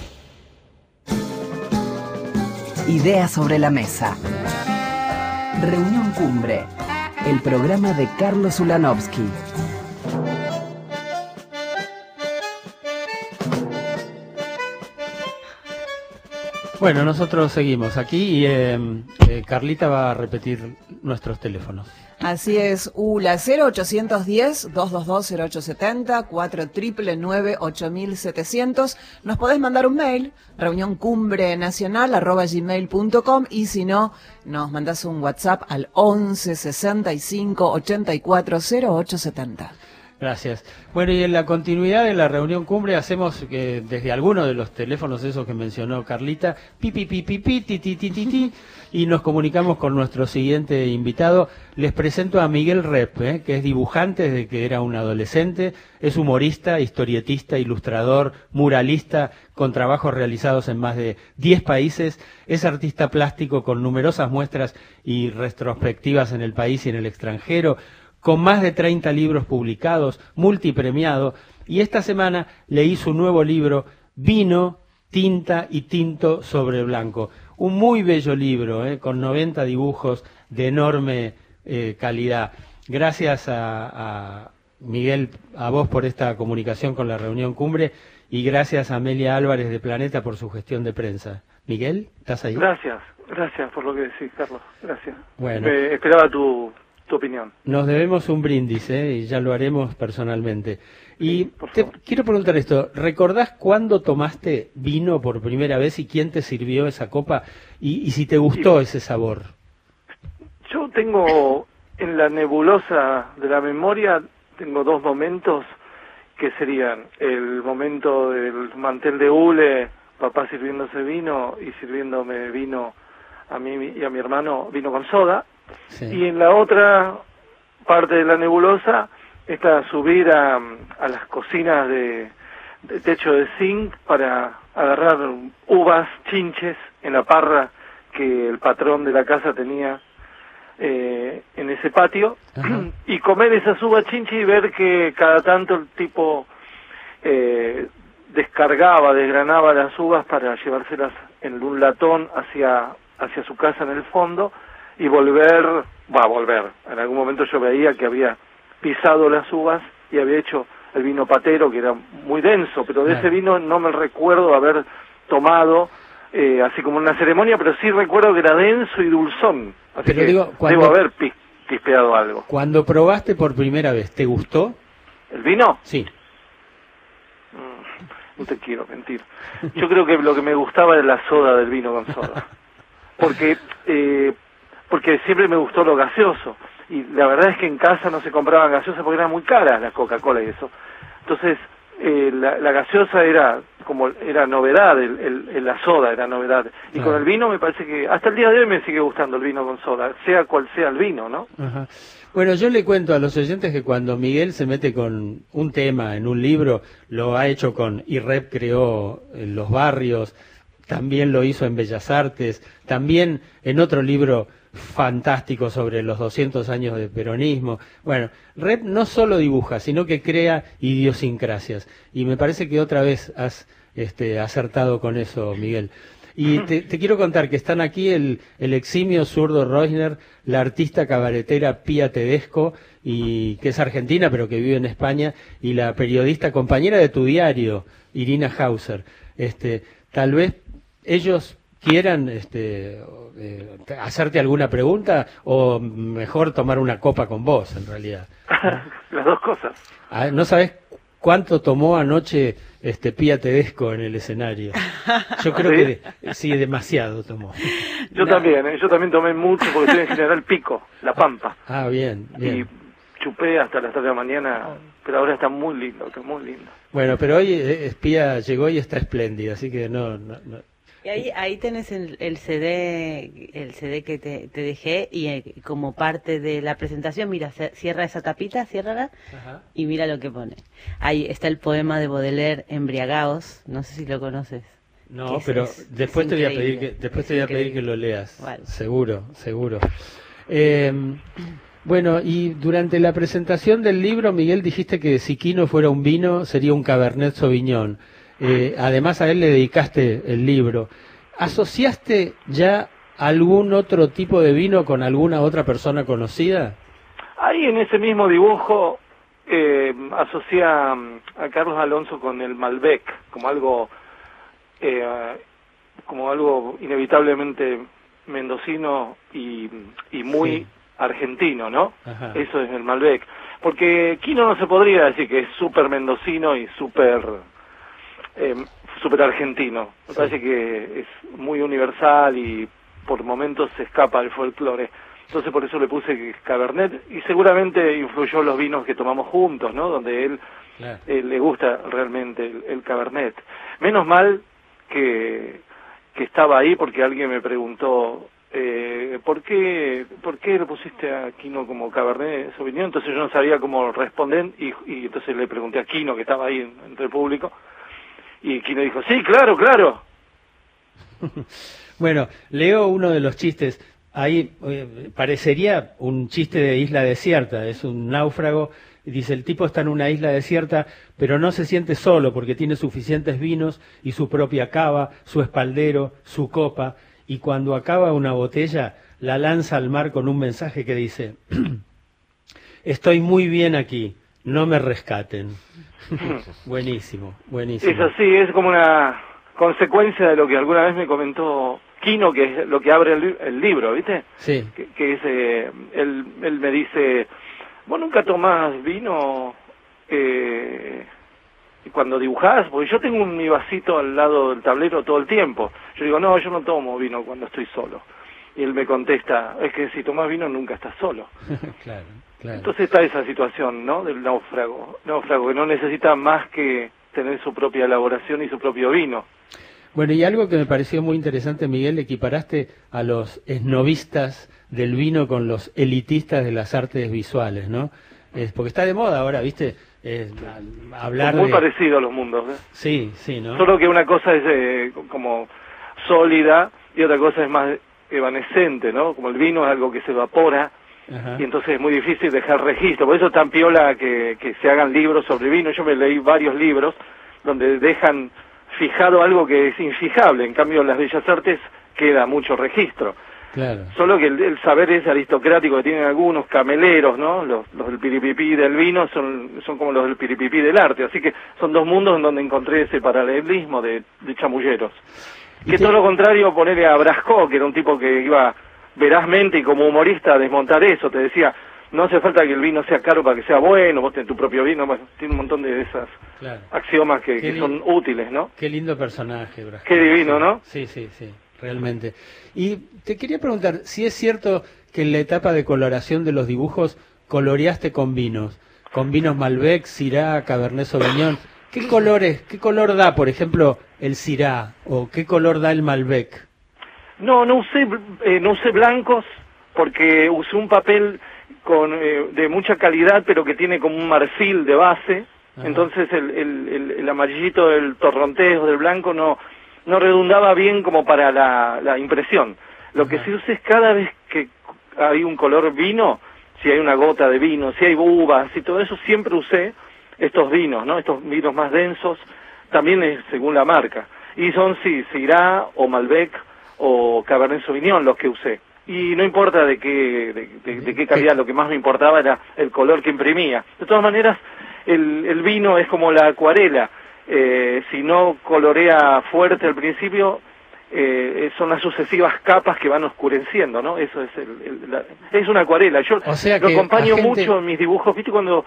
[SPEAKER 4] Ideas sobre la mesa. Reunión Cumbre. El programa de Carlos Ulanovsky.
[SPEAKER 2] Bueno, nosotros seguimos aquí y eh, eh, Carlita va a repetir nuestros teléfonos.
[SPEAKER 8] Así es, U L A cero ochocientos diez, dos dos dos, cero ocho setenta, cuatro nueve nueve, ocho mil setecientos. Nos podés mandar un mail, reunioncumbrenacional arroba gmail punto com, y si no, nos mandás un WhatsApp al once sesenta y cinco ochenta y cuatro cero ocho setenta.
[SPEAKER 2] Gracias. Bueno, y en la continuidad de la reunión cumbre hacemos que desde alguno de los teléfonos esos que mencionó Carlita, pi pi pi pi pi ti ti ti ti ti, y nos comunicamos con nuestro siguiente invitado. Les presento a Miguel Rep, ¿eh? que es dibujante desde que era un adolescente, es humorista, historietista, ilustrador, muralista, con trabajos realizados en más de diez países, es artista plástico con numerosas muestras y retrospectivas en el país y en el extranjero, con más de treinta libros publicados, multipremiado, y esta semana leí su nuevo libro, Vino, Tinta y Tinto sobre Blanco. Un muy bello libro, eh, con noventa dibujos de enorme eh, calidad. Gracias a, a, Miguel, a vos por esta comunicación con la reunión cumbre y gracias a Amelia Álvarez de Planeta por su gestión de prensa. Miguel, ¿estás ahí?
[SPEAKER 9] Gracias, gracias por lo que decís, Carlos, gracias.
[SPEAKER 2] Bueno.
[SPEAKER 9] Me esperaba tu, tu opinión.
[SPEAKER 2] Nos debemos un brindis, ¿eh? Y ya lo haremos personalmente. Y te quiero preguntar esto, ¿recordás cuándo tomaste vino por primera vez y quién te sirvió esa copa? Y, y si te gustó ese sabor.
[SPEAKER 9] Yo tengo en la nebulosa de la memoria, tengo dos momentos que serían el momento del mantel de hule, papá sirviéndose vino y sirviéndome vino a mí y a mi hermano, vino con soda. Sí. Y en la otra parte de la nebulosa está subir a, a las cocinas de, de techo de zinc para agarrar uvas, chinches en la parra que el patrón de la casa tenía eh, en ese patio. Ajá. Y comer esas uvas chinches y ver que cada tanto el tipo eh, descargaba, desgranaba las uvas para llevárselas en un latón hacia, hacia su casa en el fondo y volver, va a volver. En algún momento yo veía que había pisado las uvas y había hecho el vino patero, que era muy denso, pero de ese vino no me recuerdo haber tomado eh, así como una ceremonia, pero sí recuerdo que era denso y dulzón, así
[SPEAKER 2] pero
[SPEAKER 9] que
[SPEAKER 2] digo, cuando,
[SPEAKER 9] debo haber pis, pispeado algo.
[SPEAKER 2] Cuando probaste por primera vez, ¿te gustó?
[SPEAKER 9] ¿El vino?
[SPEAKER 2] Sí.
[SPEAKER 9] Mm, no te quiero mentir. Yo creo que lo que me gustaba era la soda del vino con soda, porque eh, porque siempre me gustó lo gaseoso. Y la verdad es que en casa no se compraban gaseosas porque eran muy caras las Coca-Cola y eso. Entonces, eh, la, la gaseosa era como era novedad, el, el, el, la soda era novedad. Y con el vino me parece que hasta el día de hoy me sigue gustando el vino con soda, sea cual sea el vino, ¿no?
[SPEAKER 2] Ajá. Bueno, yo le cuento a los oyentes que cuando Miguel se mete con un tema en un libro, lo ha hecho con I R E P, creó en los barrios, también lo hizo en Bellas Artes, también en otro libro fantástico sobre los doscientos años de peronismo. Bueno, Rep no solo dibuja, sino que crea idiosincrasias. Y me parece que otra vez has este, acertado con eso, Miguel. Y te, te quiero contar que están aquí el, el eximio zurdo Reusner, la artista cabaretera Pía Tedesco, y que es argentina pero que vive en España, y la periodista compañera de tu diario, Irina Hauser. Este, tal vez ellos quieran este, eh, hacerte alguna pregunta o mejor tomar una copa con vos, en realidad.
[SPEAKER 9] Las dos cosas.
[SPEAKER 2] Ah, ¿no sabés cuánto tomó anoche este Pía Tedesco en el escenario? Yo creo ¿Sí? que de, sí, demasiado tomó.
[SPEAKER 9] Yo no. también, ¿eh? yo también tomé mucho porque estoy en General Pico, La Pampa.
[SPEAKER 2] Ah, bien, bien.
[SPEAKER 9] Y chupé hasta las tres de la mañana, pero ahora está muy lindo, está muy lindo.
[SPEAKER 2] Bueno, pero hoy eh, Pía llegó y está espléndida, así que no... no, no.
[SPEAKER 18] Y ahí, ahí tenés el, el C D, el C D que te, te dejé y eh, como parte de la presentación, mira, cierra esa tapita, ciérrala y mira lo que pone. Ahí está el poema de Baudelaire, Embriagaos, no sé si lo conoces.
[SPEAKER 2] No, pero es, después, es te voy a pedir que, después te voy a pedir que lo leas, vale. seguro, seguro. Eh, bueno, y durante la presentación del libro, Miguel, dijiste que si Quino fuera un vino, sería un Cabernet Sauvignon. Eh, además a él le dedicaste el libro. ¿Asociaste ya algún otro tipo de vino con alguna otra persona conocida?
[SPEAKER 9] Ahí en ese mismo dibujo eh, asocié a, a Carlos Alonso con el Malbec como algo eh, como algo inevitablemente mendocino y, y muy sí. argentino, ¿no? Ajá. Eso es el Malbec, porque Quino no se podría decir que es súper mendocino y súper Eh, súper argentino. Me sí. parece que es muy universal y por momentos se escapa del folclore. Entonces por eso le puse Cabernet y seguramente influyó los vinos que tomamos juntos, ¿no? Donde él yeah. eh, le gusta realmente el, el Cabernet. Menos mal que, que estaba ahí porque alguien me preguntó eh, ¿por qué por qué le pusiste a Quino como Cabernet Sauvignon? Entonces yo no sabía cómo responder y, y entonces le pregunté a Quino que estaba ahí en, entre el público. Y Quino dijo, sí, claro, claro.
[SPEAKER 2] Bueno, leo uno de los chistes. Ahí eh, parecería un chiste de isla desierta. Es un náufrago. Y dice, el tipo está en una isla desierta, pero no se siente solo porque tiene suficientes vinos y su propia cava, su espaldero, su copa. Y cuando acaba una botella, la lanza al mar con un mensaje que dice, estoy muy bien aquí. no me rescaten. Buenísimo, buenísimo.
[SPEAKER 9] Es así, es como una consecuencia de lo que alguna vez me comentó Quino, que es lo que abre el, el libro, ¿viste?
[SPEAKER 2] Sí.
[SPEAKER 9] Que, que es, eh, él, él me dice, ¿vos nunca tomás vino eh, cuando dibujás? Porque yo tengo un, mi vasito al lado del tablero todo el tiempo. Yo digo, no, yo no tomo vino cuando estoy solo. Y él me contesta, es que si tomás vino nunca estás solo.
[SPEAKER 2] Claro, claro.
[SPEAKER 9] Entonces está esa situación, ¿no? Del náufrago, náufrago que no necesita más que tener su propia elaboración y su propio vino.
[SPEAKER 2] Bueno, y algo que me pareció muy interesante, Miguel, equiparaste a los esnovistas del vino con los elitistas de las artes visuales, ¿no? Es porque está de moda ahora, ¿viste? Es, hablar
[SPEAKER 9] Son muy
[SPEAKER 2] de...
[SPEAKER 9] parecidos los mundos, ¿eh?
[SPEAKER 2] Sí, sí, ¿no?
[SPEAKER 9] Solo que una cosa es eh, como sólida y otra cosa es más evanescente, ¿no? Como el vino es algo que se evapora. Ajá. Y entonces es muy difícil dejar registro. Por eso es tan piola que, que se hagan libros sobre vino. Yo me leí varios libros donde dejan fijado algo que es infijable. En cambio, en las bellas artes queda mucho registro.
[SPEAKER 2] Claro.
[SPEAKER 9] Solo que el, el saber ese aristocrático que tienen algunos cameleros, ¿no? Los, los del piripipí del vino son, son como los del piripipí del arte. Así que son dos mundos en donde encontré ese paralelismo de, de chamulleros. Que todo lo contrario, ponerle a Brasco, que era un tipo que iba verazmente y como humorista a desmontar eso. Te decía, no hace falta que el vino sea caro para que sea bueno, vos tenés tu propio vino. Bueno, tiene un montón de esas
[SPEAKER 2] claro.
[SPEAKER 9] axiomas que, que son útiles, ¿no?
[SPEAKER 2] Qué lindo personaje, Brasco.
[SPEAKER 9] Qué divino, ¿no?
[SPEAKER 2] Sí, sí, sí, realmente. Y te quería preguntar, si es cierto que en la etapa de coloración de los dibujos coloreaste con vinos, con vinos Malbec, Syrah, Cabernet Sauvignon. ¿Qué colores, qué color da, por ejemplo, el Syrah o qué color da el Malbec?
[SPEAKER 9] No, no usé, eh, no usé blancos porque usé un papel con eh, de mucha calidad, pero que tiene como un marfil de base. Ajá. Entonces el, el, el, el amarillito del torrontés o del blanco no no redundaba bien como para la, la impresión. Lo Ajá. que sí usé es cada vez que hay un color vino, si hay una gota de vino, si hay uvas y todo eso, siempre usé estos vinos, ¿no? Estos vinos más densos, también es según la marca. Y son, sí, Syrah o Malbec o Cabernet Sauvignon los que usé. Y no importa de qué, de, de, de qué calidad, lo que más me importaba era el color que imprimía. De todas maneras, el, el vino es como la acuarela. Eh, si no colorea fuerte al principio, eh, son las sucesivas capas que van oscureciendo, ¿no? Eso es el, el la, es una acuarela. Yo
[SPEAKER 2] o sea
[SPEAKER 9] lo
[SPEAKER 2] que
[SPEAKER 9] acompaño
[SPEAKER 2] gente...
[SPEAKER 9] mucho en mis dibujos, ¿viste? Cuando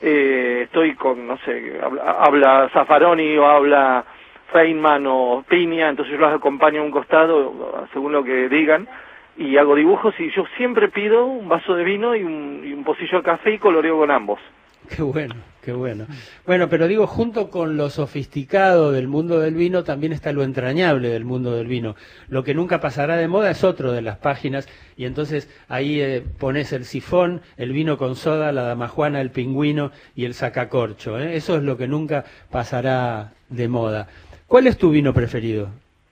[SPEAKER 9] eh, estoy con, no sé, habla, habla Zaffaroni o habla Feynman o Piña, entonces yo los acompaño a un costado según lo que digan y hago dibujos y yo siempre pido un vaso de vino y un, y un pocillo de café y coloreo con ambos.
[SPEAKER 2] Qué bueno, qué bueno. Bueno, pero digo, junto con lo sofisticado del mundo del vino, también está lo entrañable del mundo del vino. Lo que nunca pasará de moda es otro de las páginas, y entonces ahí eh, pones el sifón, el vino con soda, la damajuana, el pingüino y el sacacorcho, ¿eh? Eso es lo que nunca pasará de moda. ¿Cuál es tu vino preferido?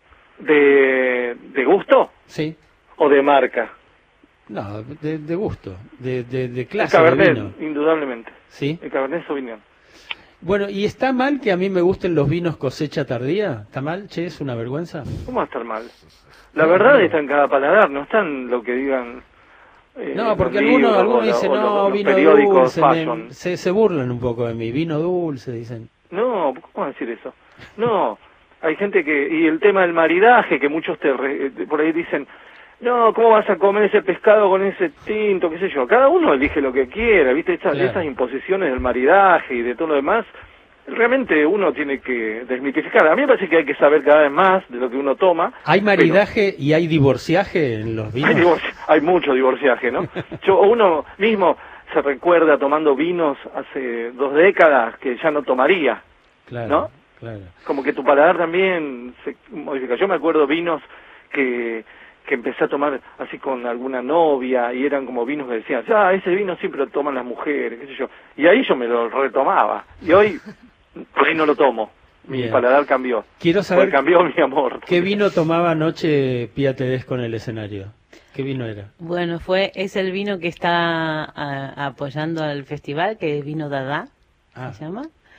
[SPEAKER 9] ¿De, de gusto?
[SPEAKER 2] Sí.
[SPEAKER 9] ¿O de marca?
[SPEAKER 2] No, de, de gusto, de, de, de clase
[SPEAKER 9] el Cabernet,
[SPEAKER 2] de vino.
[SPEAKER 9] Indudablemente.
[SPEAKER 2] ¿Sí?
[SPEAKER 9] El Cabernet Sauvignon.
[SPEAKER 2] Bueno, ¿y está mal que a mí me gusten los vinos cosecha tardía? ¿Está mal? Che, ¿es una vergüenza?
[SPEAKER 9] ¿Cómo va a estar mal? La no, verdad no. Está en cada paladar, no está en lo que digan... Eh,
[SPEAKER 2] no, porque algunos, algunos dicen, no, vino dulce, me, se, se burlan un poco de mí, vino dulce, dicen.
[SPEAKER 9] No, ¿cómo vas a decir eso? No, hay gente que... Y el tema del maridaje, que muchos te, te por ahí dicen... No, ¿cómo vas a comer ese pescado con ese tinto, qué sé yo? Cada uno elige lo que quiera, ¿viste? Estas, claro. Esas imposiciones del maridaje y de todo lo demás, realmente uno tiene que desmitificar. A mí me parece que hay que saber cada vez más de lo que uno toma.
[SPEAKER 2] ¿Hay maridaje pero... y hay divorciaje en los vinos?
[SPEAKER 9] Hay, divorci... hay mucho divorciaje, ¿no? Yo, uno mismo se recuerda tomando vinos hace dos décadas que ya no tomaría,
[SPEAKER 2] claro,
[SPEAKER 9] ¿no?
[SPEAKER 2] Claro.
[SPEAKER 9] Como que tu paladar también se modifica. Yo me acuerdo vinos que... que empecé a tomar así con alguna novia y eran como vinos que decían, ah, ese vino siempre lo toman las mujeres, qué sé yo. Y ahí yo me lo retomaba. Y hoy, por ahí no lo tomo. Mi Bien. paladar cambió.
[SPEAKER 2] Quiero saber
[SPEAKER 9] cambió mi amor.
[SPEAKER 2] ¿Qué vino tomaba anoche Pía Tedesco en el escenario? ¿Qué vino era?
[SPEAKER 18] Bueno, fue es el vino que está a, apoyando al festival, que es vino Dada, ah. se llama.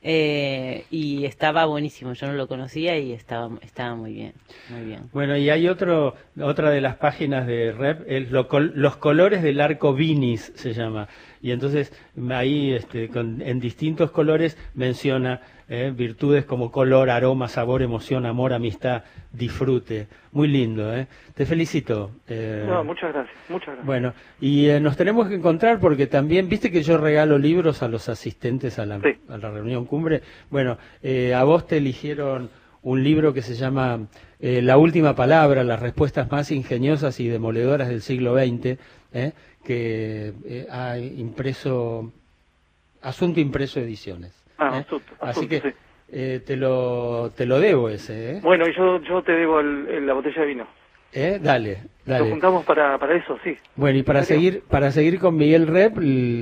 [SPEAKER 18] Eh, y estaba buenísimo, yo no lo conocía y estaba estaba muy bien, muy bien.
[SPEAKER 2] Bueno, y hay otro otra de las páginas de Rep, es lo, los colores del arco Vinis se llama, y entonces ahí este, con, en distintos colores menciona eh, virtudes como color, aroma, sabor, emoción, amor, amistad, disfrute. Muy lindo, ¿eh? Te felicito. Eh,
[SPEAKER 9] no, muchas gracias, muchas gracias.
[SPEAKER 2] Bueno, y eh, nos tenemos que encontrar porque también, viste que yo regalo libros a los asistentes a la,
[SPEAKER 9] sí.
[SPEAKER 2] a la reunión cumbre. Bueno, eh, a vos te eligieron un libro que se llama eh, La última palabra, las respuestas más ingeniosas y demoledoras del siglo veinte, ¿eh? que eh, ha impreso, Asunto Impreso Ediciones.
[SPEAKER 9] Ah,
[SPEAKER 2] ¿eh?
[SPEAKER 9] asunto,
[SPEAKER 2] Así
[SPEAKER 9] asunto,
[SPEAKER 2] que
[SPEAKER 9] sí.
[SPEAKER 2] eh, te lo te lo debo ese, ¿eh?
[SPEAKER 9] Bueno, y yo, yo te debo el, el, la botella de vino.
[SPEAKER 2] ¿Eh? Dale, dale.
[SPEAKER 9] Nos juntamos para, para eso, sí.
[SPEAKER 2] Bueno, y para seguir para seguir con Miguel Rep,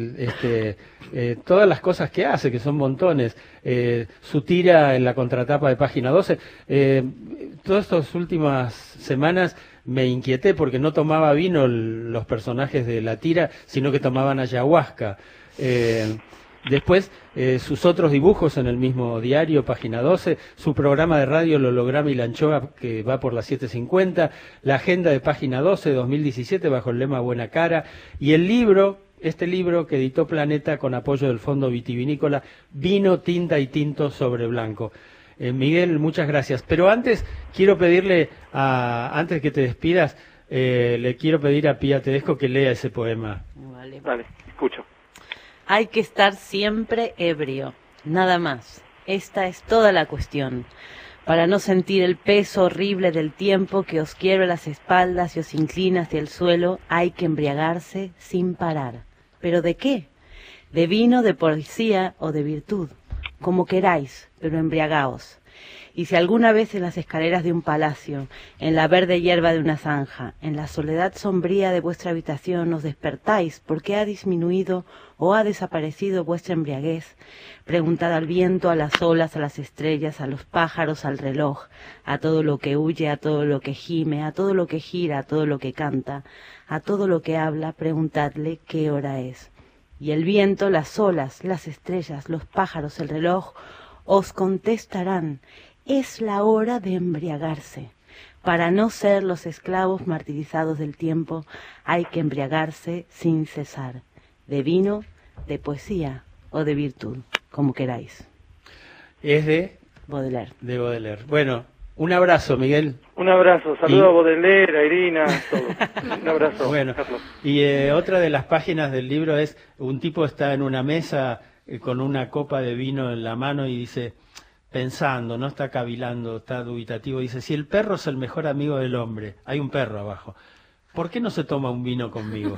[SPEAKER 2] este, eh, todas las cosas que hace, que son montones, eh, su tira en la contratapa de Página doce, eh, todas estas últimas semanas me inquieté porque no tomaba vino el, los personajes de la tira, sino que tomaban ayahuasca. Eh, Después, eh, sus otros dibujos en el mismo diario, Página doce, su programa de radio, El holograma y la anchoa, que va por las siete cincuenta, la agenda de Página doce, dos mil diecisiete, bajo el lema Buena Cara, y el libro, este libro que editó Planeta con apoyo del Fondo Vitivinícola, Vino, Tinta y Tinto sobre Blanco. Eh, Miguel, muchas gracias. Pero antes, quiero pedirle, a, antes que te despidas, eh, le quiero pedir a Pía Tedesco que lea ese poema.
[SPEAKER 18] Vale,
[SPEAKER 9] vale, escucho.
[SPEAKER 18] Hay que estar siempre ebrio, nada más. Esta es toda la cuestión. Para no sentir el peso horrible del tiempo que os quiebra las espaldas y os inclina hacia el suelo, hay que embriagarse sin parar. ¿Pero de qué? De vino, de poesía o de virtud. Como queráis, pero embriagaos. Y si alguna vez en las escaleras de un palacio, en la verde hierba de una zanja, en la soledad sombría de vuestra habitación os despertáis porque ha disminuido o ha desaparecido vuestra embriaguez, preguntad al viento, a las olas, a las estrellas, a los pájaros, al reloj, a todo lo que huye, a todo lo que gime, a todo lo que gira, a todo lo que canta, a todo lo que habla, preguntadle qué hora es. Y el viento, las olas, las estrellas, los pájaros, el reloj, os contestarán: es la hora de embriagarse. Para no ser los esclavos martirizados del tiempo, hay que embriagarse sin cesar. De vino, de poesía o de virtud, como queráis.
[SPEAKER 2] Es de
[SPEAKER 18] Baudelaire.
[SPEAKER 2] De Baudelaire. Bueno, un abrazo, Miguel.
[SPEAKER 9] Un abrazo, saludo y... a Baudelaire, a Irina, todo. Un abrazo.
[SPEAKER 2] Bueno,
[SPEAKER 9] Carlos.
[SPEAKER 2] Y eh, otra de las páginas del libro es, un tipo está en una mesa eh, con una copa de vino en la mano y dice, pensando, no está cavilando, está dubitativo, dice, si el perro es el mejor amigo del hombre, hay un perro abajo, ¿por qué no se toma un vino conmigo?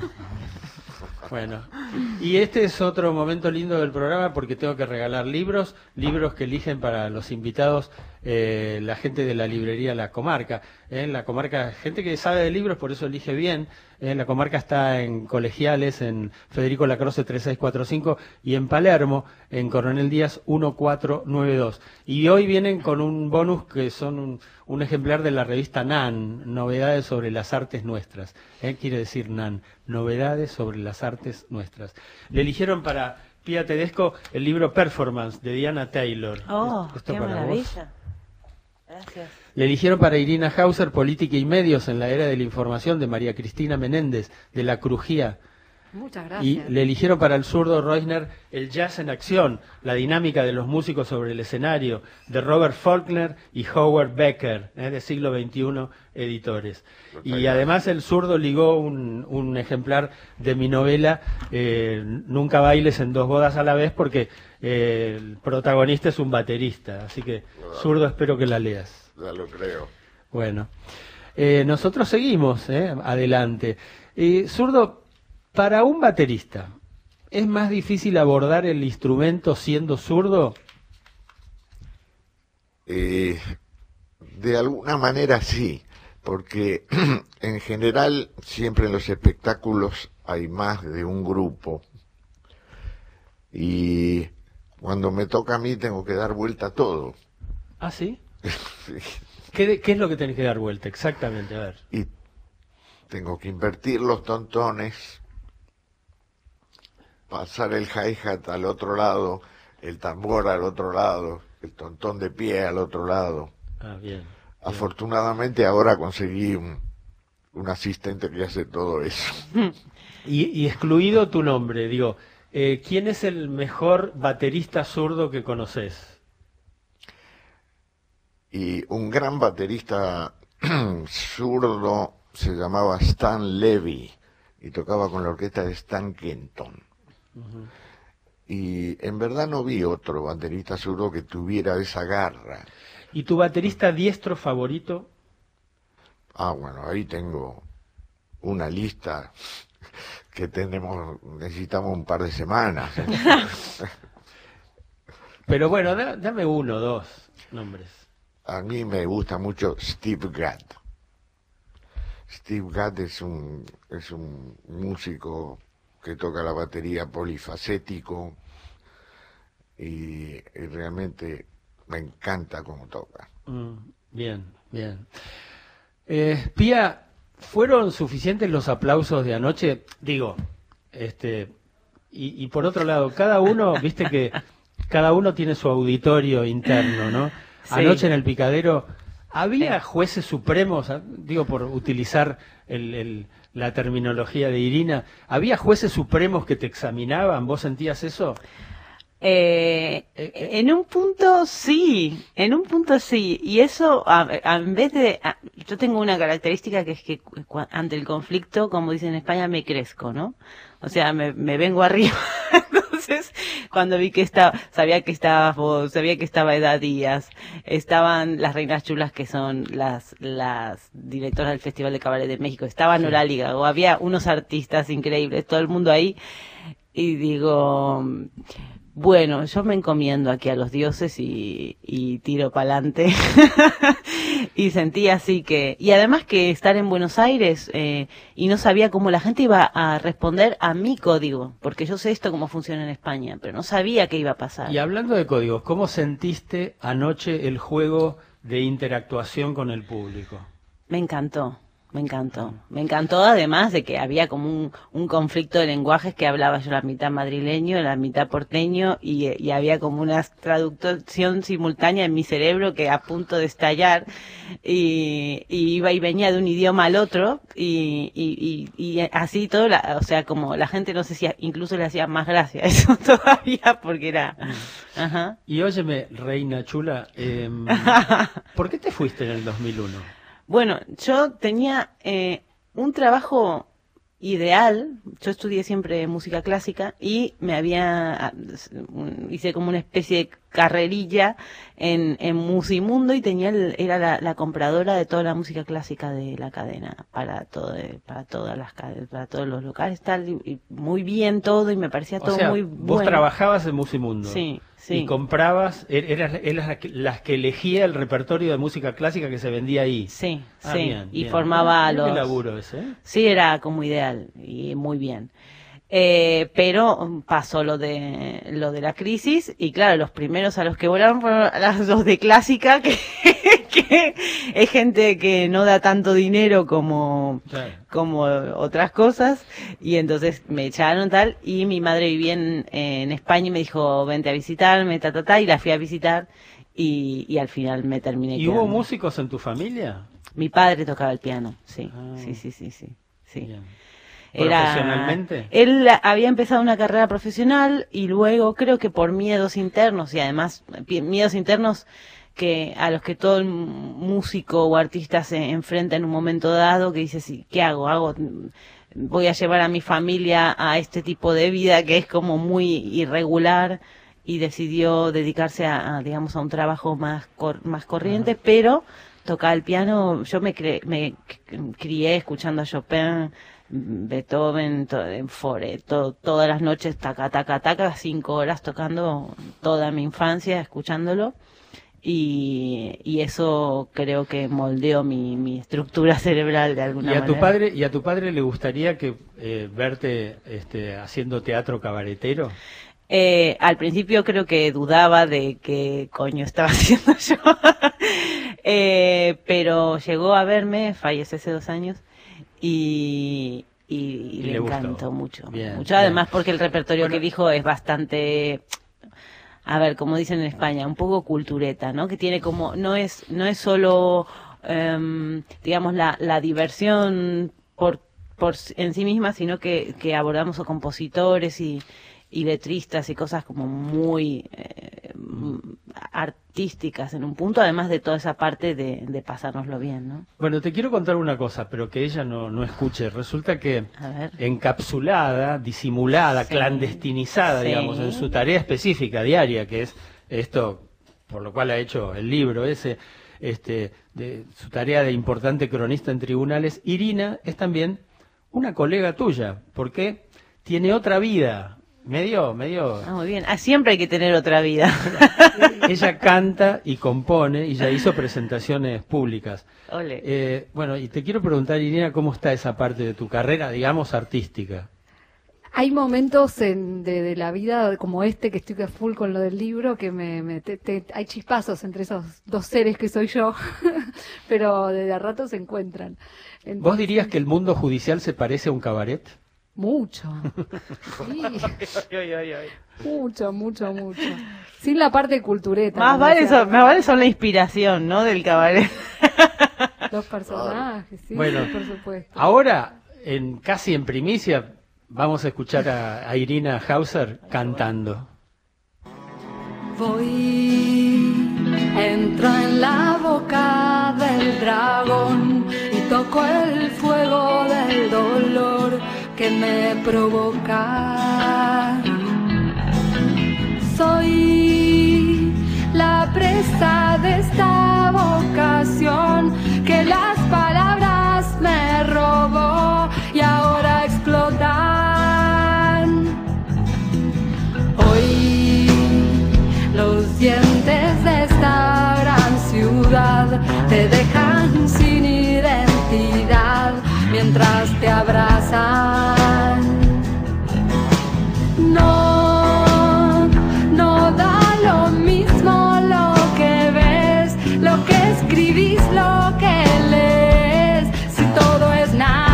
[SPEAKER 2] Bueno, y este es otro momento lindo del programa porque tengo que regalar libros, libros que eligen para los invitados eh, la gente de la librería La Comarca. Eh, la Comarca, gente que sabe de libros, por eso elige bien. Eh, la Comarca está en Colegiales, en Federico Lacroze tres seis cuatro cinco y en Palermo, en Coronel Díaz uno cuatro nueve dos. Y hoy vienen con un bonus que son un, un ejemplar de la revista N A N, Novedades sobre las Artes Nuestras. Eh, quiere decir N A N, Novedades sobre las Artes Nuestras. Le eligieron para Pía Tedesco el libro Performance de Diana Taylor.
[SPEAKER 18] Oh,
[SPEAKER 2] ¿Esto
[SPEAKER 18] qué
[SPEAKER 2] para
[SPEAKER 18] maravilla.
[SPEAKER 2] vos?
[SPEAKER 18] Gracias.
[SPEAKER 2] Le eligieron para Irina Hauser Política y Medios en la Era de la Información de María Cristina Menéndez, de La Crujía.
[SPEAKER 16] Muchas gracias.
[SPEAKER 2] Y le eligieron para el zurdo Reusner El Jazz en Acción, la dinámica de los músicos sobre el escenario, de Robert Faulkner y Howard Becker, eh, de Siglo veintiuno Editores. Y además el zurdo ligó un, un ejemplar de mi novela eh, Nunca bailes en dos bodas a la vez, porque eh, el protagonista es un baterista. Así que, zurdo, espero que la leas.
[SPEAKER 17] Ya lo creo.
[SPEAKER 2] Bueno, eh, nosotros seguimos eh, adelante. Eh, zurdo, para un baterista, ¿es más difícil abordar el instrumento siendo zurdo?
[SPEAKER 17] Eh, de alguna manera sí, porque en general siempre en los espectáculos hay más de un grupo y cuando me toca a mí tengo que dar vuelta a todo.
[SPEAKER 2] ¿Ah, sí?
[SPEAKER 17] Sí.
[SPEAKER 2] ¿Qué, ¿Qué es lo que tenés que dar vuelta exactamente? A ver.
[SPEAKER 17] Y tengo que invertir los tontones, pasar el hi-hat al otro lado, el tambor al otro lado, el tontón de pie al otro lado.
[SPEAKER 2] Ah, bien.
[SPEAKER 17] Afortunadamente ahora conseguí un, un asistente que hace todo eso.
[SPEAKER 2] Y, y excluido tu nombre, digo, eh, ¿quién es el mejor baterista zurdo que conoces?
[SPEAKER 17] Y un gran baterista zurdo se llamaba Stan Levy y tocaba con la orquesta de Stan Kenton.
[SPEAKER 2] Uh-huh.
[SPEAKER 17] Y en verdad no vi otro baterista zurdo que tuviera esa garra.
[SPEAKER 2] ¿Y tu baterista diestro favorito?
[SPEAKER 17] Ah, bueno, ahí tengo una lista que tenemos, necesitamos un par de semanas.
[SPEAKER 2] Pero bueno, da, dame uno, dos nombres.
[SPEAKER 17] A mí me gusta mucho Steve Gadd. Steve Gadd es un, es un músico que toca la batería polifacético y, y realmente me encanta cómo toca.
[SPEAKER 2] Mm, bien, bien. Eh, Pía, ¿fueron suficientes los aplausos de anoche? Digo, este, y, y por otro lado, cada uno, viste que cada uno tiene su auditorio interno, ¿no? Sí. Anoche en el Picadero, ¿había jueces supremos, digo por utilizar el, el, la terminología de Irina, ¿había jueces supremos que te examinaban? ¿Vos sentías eso?
[SPEAKER 18] Eh, en un punto sí, en un punto sí, y eso a, a, en vez de, a, yo tengo una característica que es que cu, ante el conflicto, como dicen en España, me crezco, ¿no? O sea, me, me vengo arriba. Entonces, cuando vi que estaba, sabía que estaba vos, sabía que estaba Edad Díaz, estaban las Reinas Chulas, que son las las directoras del Festival de Cabaret de México, estaba Nora Liga, o había unos artistas increíbles, todo el mundo ahí, y digo, bueno, yo me encomiendo aquí a los dioses y, y tiro pa'lante. Y sentí así que, y además que estar en Buenos Aires, eh, y no sabía cómo la gente iba a responder a mi código, porque yo sé esto cómo funciona en España, pero no sabía qué iba a pasar.
[SPEAKER 2] Y hablando de códigos, ¿cómo sentiste anoche el juego de interactuación con el público?
[SPEAKER 18] Me encantó. Me encantó, me encantó además de que había como un, un conflicto de lenguajes, que hablaba yo la mitad madrileño, la mitad porteño, y, y había como una traducción simultánea en mi cerebro que a punto de estallar, y, y iba y venía de un idioma al otro, y, y, y, y así todo, la, o sea, como la gente no sé si incluso le hacía más gracia eso todavía, porque era... Ajá.
[SPEAKER 2] Y óyeme, Reina Chula, eh, ¿por qué te fuiste en el dos mil uno?
[SPEAKER 18] Bueno, yo tenía eh, un trabajo ideal. Yo estudié siempre música clásica y me había hice como una especie de carrerilla en, en Musimundo, y tenía el, era la, la compradora de toda la música clásica de la cadena para todo para todas las para todos los locales, tal, y, y muy bien todo, y me parecía todo
[SPEAKER 2] o sea,
[SPEAKER 18] muy
[SPEAKER 2] vos
[SPEAKER 18] bueno. Vos
[SPEAKER 2] trabajabas en Musimundo.
[SPEAKER 18] Sí. Sí.
[SPEAKER 2] Y comprabas, eras, eras las que elegía el repertorio de música clásica que se vendía ahí.
[SPEAKER 18] Sí,
[SPEAKER 2] ah,
[SPEAKER 18] sí.
[SPEAKER 2] Bien,
[SPEAKER 18] y
[SPEAKER 2] bien.
[SPEAKER 18] formaba
[SPEAKER 2] ¿Qué
[SPEAKER 18] los...
[SPEAKER 2] laburo ese? ¿eh?
[SPEAKER 18] Sí, era como ideal y muy bien. Eh, pero pasó lo de lo de la crisis, y claro, los primeros a los que volaron fueron los de clásica, que, que es gente que no da tanto dinero como, claro, como otras cosas, y entonces me echaron tal, y mi madre vivía en, en España y me dijo, vente a visitarme, ta, ta, ta, y la fui a visitar, y, y al final me terminé
[SPEAKER 2] ¿Y
[SPEAKER 18] quedando.
[SPEAKER 2] hubo músicos en tu familia?
[SPEAKER 18] Mi padre tocaba el piano, sí, ah, sí, sí, sí, sí, sí. Bien. Era,
[SPEAKER 2] ¿Profesionalmente?
[SPEAKER 18] Él había empezado una carrera profesional y luego, creo que por miedos internos, y además miedos internos que a los que todo el músico o artista se enfrenta en un momento dado, que dice, sí, ¿qué hago? hago voy a llevar a mi familia a este tipo de vida que es como muy irregular, y decidió dedicarse a, a digamos, a un trabajo más cor, más corriente, uh-huh. Pero tocaba el piano. Yo me, cre, me crié escuchando a Chopin, Beethoven, to, Fore, to, todas las noches, taca, taca, taca, cinco horas tocando toda mi infancia, escuchándolo, y, y eso creo que moldeó mi, mi estructura cerebral de alguna
[SPEAKER 2] ¿Y a
[SPEAKER 18] manera.
[SPEAKER 2] tu padre, ¿Y a tu padre le gustaría que eh, verte este, haciendo teatro cabaretero?
[SPEAKER 18] Eh, al principio creo que dudaba de qué coño estaba haciendo yo, eh, pero llegó a verme, falleció hace dos años, y, y, y le, le encantó mucho,
[SPEAKER 2] bien,
[SPEAKER 18] mucho además
[SPEAKER 2] bien.
[SPEAKER 18] porque el repertorio bueno, que dijo es bastante, a ver, como dicen en España, un poco cultureta, ¿no? Que tiene como, no es, no es solo, um, digamos, la, la diversión por, por en sí misma, sino que, que abordamos a compositores y, y letristas y cosas como muy eh, artísticas en un punto, además de toda esa parte de, de pasárnoslo bien, ¿no?
[SPEAKER 2] Bueno, te quiero contar una cosa, pero que ella no, no escuche. Resulta que encapsulada, disimulada,
[SPEAKER 18] Sí.
[SPEAKER 2] clandestinizada,
[SPEAKER 18] Sí.
[SPEAKER 2] digamos, en su tarea específica diaria, que es esto, por lo cual ha hecho el libro ese, este, de su tarea de importante cronista en tribunales, Irina es también una colega tuya, porque tiene otra vida. Medio, medio.
[SPEAKER 18] Ah, muy bien. Ah, siempre hay que tener otra vida.
[SPEAKER 2] Ella canta y compone y ya hizo presentaciones públicas.
[SPEAKER 18] Ole.
[SPEAKER 2] Eh, bueno, y te quiero preguntar, Irina, ¿cómo está esa parte de tu carrera, digamos, artística?
[SPEAKER 16] Hay momentos en, de, de la vida como este, que estoy a full con lo del libro, que me, me te, te, hay chispazos entre esos dos seres que soy yo, pero de a rato se encuentran. Entonces,
[SPEAKER 2] ¿Vos dirías que el mundo judicial se parece a un cabaret?
[SPEAKER 16] Mucho. Sí. Mucho, mucho, mucho. Sin la parte cultureta.
[SPEAKER 18] Más
[SPEAKER 16] como
[SPEAKER 18] vale,
[SPEAKER 16] decía,
[SPEAKER 18] son, más vale son la inspiración, ¿no? Del cabaret.
[SPEAKER 16] Los personajes, sí,
[SPEAKER 2] Bueno,
[SPEAKER 16] por supuesto.
[SPEAKER 2] Ahora, en casi en primicia, vamos a escuchar a, a Irina Hauser cantando.
[SPEAKER 20] Voy, entro en la boca del dragón y toco el fuego del dolor que me provoca. Soy la presa de esta vocación que las palabras me robó y ahora explotan. Hoy los dientes de esta gran ciudad te dejan sin identidad mientras te abrazan. No, no da lo mismo lo que ves, lo que escribís, lo que lees, si todo es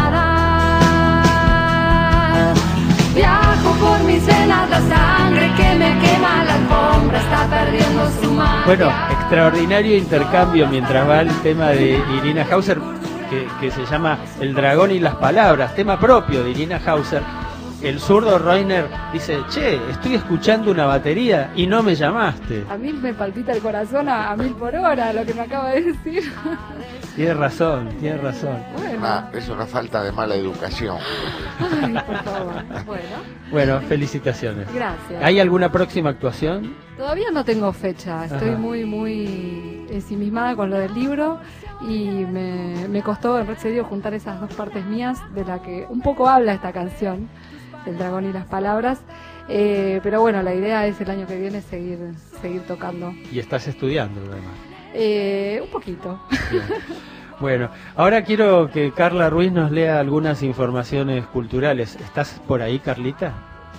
[SPEAKER 20] nada. Viajo por mis venas, la sangre que me quema la alfombra está perdiendo su magia.
[SPEAKER 2] Bueno, extraordinario intercambio mientras va el tema de Irina Hauser, que, que se llama El dragón y las palabras, tema propio de Irina Hauser. El zurdo Reiner dice, che, estoy escuchando una batería y no me llamaste.
[SPEAKER 16] A mí me palpita el corazón a, a mil por hora lo que me acaba de decir.
[SPEAKER 2] Tienes razón, tienes razón.
[SPEAKER 16] Bueno.
[SPEAKER 17] Una- es una falta de mala educación.
[SPEAKER 16] Ay, por favor. Bueno,
[SPEAKER 2] Bueno, felicitaciones.
[SPEAKER 16] gracias.
[SPEAKER 2] ¿Hay alguna próxima actuación?
[SPEAKER 16] Todavía no tengo fecha, estoy
[SPEAKER 2] Ajá.
[SPEAKER 16] muy, muy ensimismada con lo del libro y me, me costó en serio juntar esas dos partes mías de la que un poco habla esta canción, El dragón y las palabras, eh, pero bueno, la idea es el año que viene seguir, seguir tocando.
[SPEAKER 2] Y estás estudiando, además.
[SPEAKER 16] Eh, un poquito.
[SPEAKER 2] Bien. Bueno, ahora quiero que Carla Ruiz nos lea algunas informaciones culturales. ¿Estás por ahí, Carlita?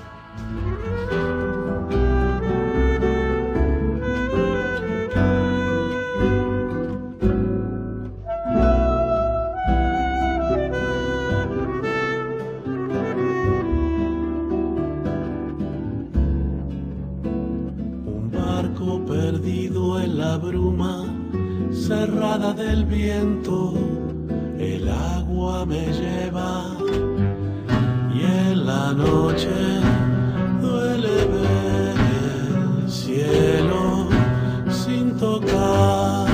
[SPEAKER 5] Un barco perdido en la bruma, cerrada del viento, el agua me lleva y en la noche duele ver el cielo sin tocar.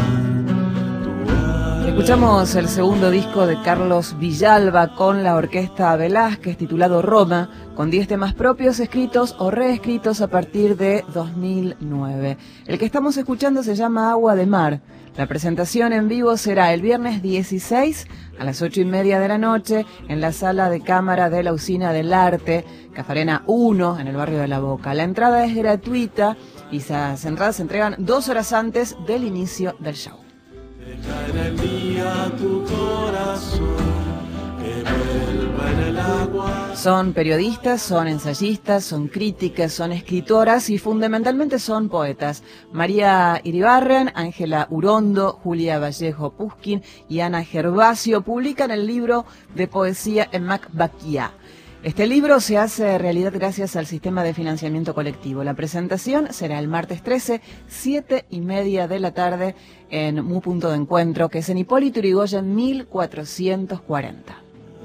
[SPEAKER 8] Escuchamos el segundo disco de Carlos Villalba con la orquesta Velázquez titulado Roma, con diez temas propios escritos o reescritos a partir de dos mil nueve. El que estamos escuchando se llama Agua de Mar. La presentación en vivo será el viernes dieciséis a las ocho y media de la noche en la sala de cámara de la Usina del Arte, Cafarena uno, en el barrio de La Boca. La entrada es gratuita y esas entradas se entregan dos horas antes del inicio del show.
[SPEAKER 5] Echa en el día tu corazón, que vuelva en el agua.
[SPEAKER 8] Son periodistas, son ensayistas, son críticas, son escritoras y fundamentalmente son poetas. María Iribarren, Ángela Urondo, Julia Vallejo Puskin y Ana Gervasio publican el libro de poesía en Macbaquía. Este libro se hace realidad gracias al sistema de financiamiento colectivo. La presentación será el martes trece, siete y media de la tarde en Mu Punto de Encuentro, que es en Hipólito Yrigoyen mil cuatrocientos cuarenta.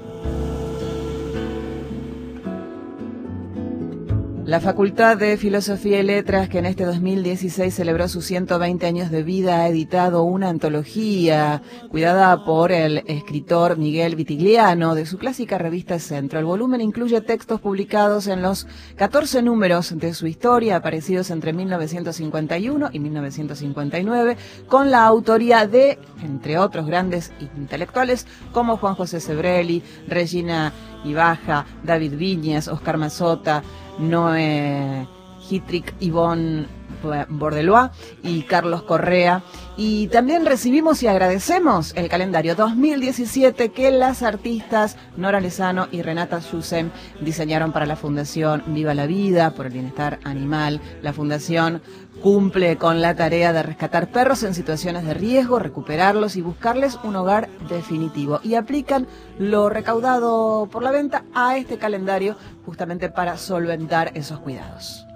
[SPEAKER 8] La Facultad de Filosofía y Letras, que en este dos mil dieciséis celebró sus ciento veinte años de vida, ha editado una antología cuidada por el escritor Miguel Vitigliano de su clásica revista Centro. El volumen incluye textos publicados en los catorce números de su historia, aparecidos entre mil novecientos cincuenta y uno y mil novecientos cincuenta y nueve, con la autoría de, entre otros grandes intelectuales, como Juan José Sebrelli, Regina Ibaja, David Viñas, Oscar Mazota, Noé Hittrick, Ivonne Bordelois y Carlos Correa. Y también recibimos y agradecemos el calendario dos mil diecisiete que las artistas Nora Lezano y Renata Schusem diseñaron para la Fundación Viva la Vida por el Bienestar Animal. La Fundación cumple con la tarea de rescatar perros en situaciones de riesgo, recuperarlos y buscarles un hogar definitivo. Y aplican lo recaudado por la venta a este calendario justamente para solventar esos cuidados.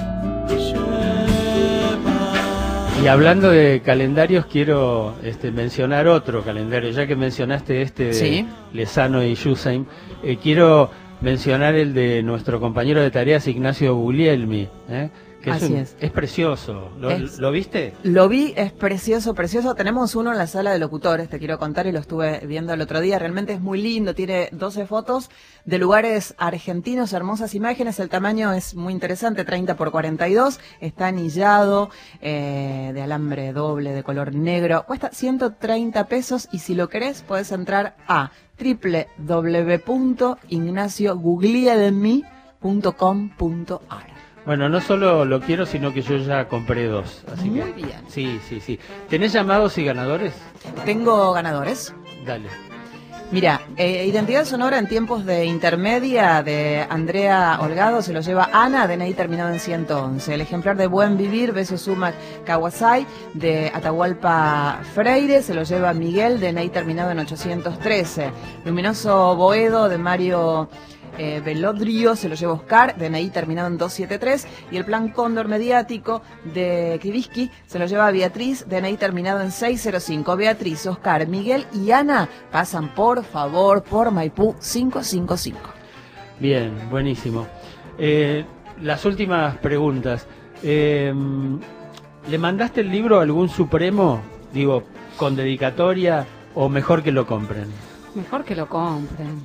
[SPEAKER 2] Y hablando de calendarios, quiero este, mencionar otro calendario, ya que mencionaste este de ¿Sí? Lezano y Schusem, eh, quiero mencionar el de nuestro compañero de tareas Ignacio Guglielmi, ¿eh? que es,
[SPEAKER 8] Así
[SPEAKER 2] un,
[SPEAKER 8] es.
[SPEAKER 2] es precioso. ¿Lo,
[SPEAKER 8] Es-
[SPEAKER 2] ¿Lo viste?
[SPEAKER 8] Lo vi, es precioso, precioso. Tenemos uno en la sala de locutores, te quiero contar, y lo estuve viendo el otro día. Realmente es muy lindo, tiene doce fotos de lugares argentinos, hermosas imágenes. El tamaño es muy interesante, treinta por cuarenta y dos. Está anillado, eh, de alambre doble, de color negro. Cuesta ciento treinta pesos y si lo querés podés entrar a doble u doble u doble u punto ignacio guglielmi punto com punto a r.
[SPEAKER 2] Bueno, no solo lo quiero, sino que yo ya compré dos. Así
[SPEAKER 8] Muy
[SPEAKER 2] que,
[SPEAKER 8] bien.
[SPEAKER 2] Sí, sí, sí. ¿Tenés llamados y ganadores?
[SPEAKER 8] Tengo ganadores.
[SPEAKER 2] Dale.
[SPEAKER 8] Mira, eh, Identidad Sonora en tiempos de intermedia de Andrea Holgado se lo lleva Ana, D N I terminado en ciento once. El ejemplar de Buen Vivir, Beso Suma Kawasai, de Atahualpa Freire, se lo lleva Miguel, D N I terminado en ochocientos trece. Luminoso Boedo, de Mario eh, Velodrio, se lo lleva Oscar, D N I terminado en doscientos setenta y tres. Y el Plan Cóndor Mediático, de Krivisky, se lo lleva Beatriz, D N I terminado en seiscientos cinco. Beatriz, Oscar, Miguel y Ana pasan por favor por Maipú quinientos cincuenta y cinco.
[SPEAKER 2] Bien, buenísimo. Eh, las últimas preguntas. Eh, ¿Le mandaste el libro a algún supremo? Digo, con dedicatoria, o mejor que lo compren.
[SPEAKER 16] Mejor que lo compren.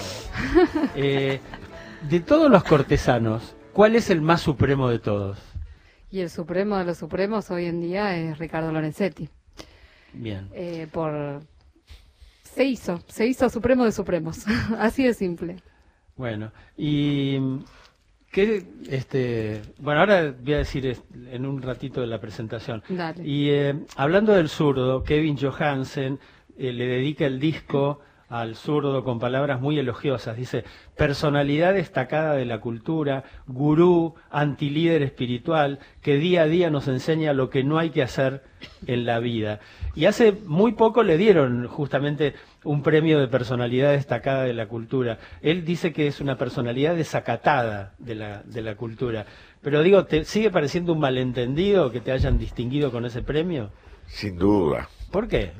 [SPEAKER 2] Eh, de todos los cortesanos, ¿cuál es el más supremo de todos?
[SPEAKER 16] Y el supremo de los supremos hoy en día es Ricardo Lorenzetti.
[SPEAKER 2] Bien.
[SPEAKER 16] Eh, por se hizo, se hizo supremo de supremos. Así de simple.
[SPEAKER 2] Bueno, y qué, este, bueno, ahora voy a decir es- en un ratito de la presentación.
[SPEAKER 16] Dale.
[SPEAKER 2] Y eh, hablando del zurdo, Kevin Johansen eh, le dedica el disco al zurdo con palabras muy elogiosas. Dice: personalidad destacada de la cultura, gurú, antilíder espiritual, que día a día nos enseña lo que no hay que hacer en la vida. Y hace muy poco le dieron justamente un premio de personalidad destacada de la cultura. Él dice que es una personalidad desacatada de la, de la cultura. Pero digo, ¿te sigue pareciendo un malentendido que te hayan distinguido con ese premio?
[SPEAKER 17] Sin duda.
[SPEAKER 2] ¿Por qué?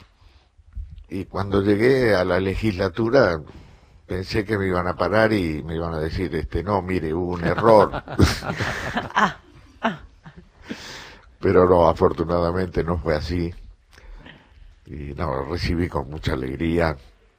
[SPEAKER 17] Y cuando llegué a la legislatura pensé que me iban a parar y me iban a decir, este, no, mire, hubo un error. Pero no, afortunadamente no fue así. Y no, lo recibí con mucha alegría,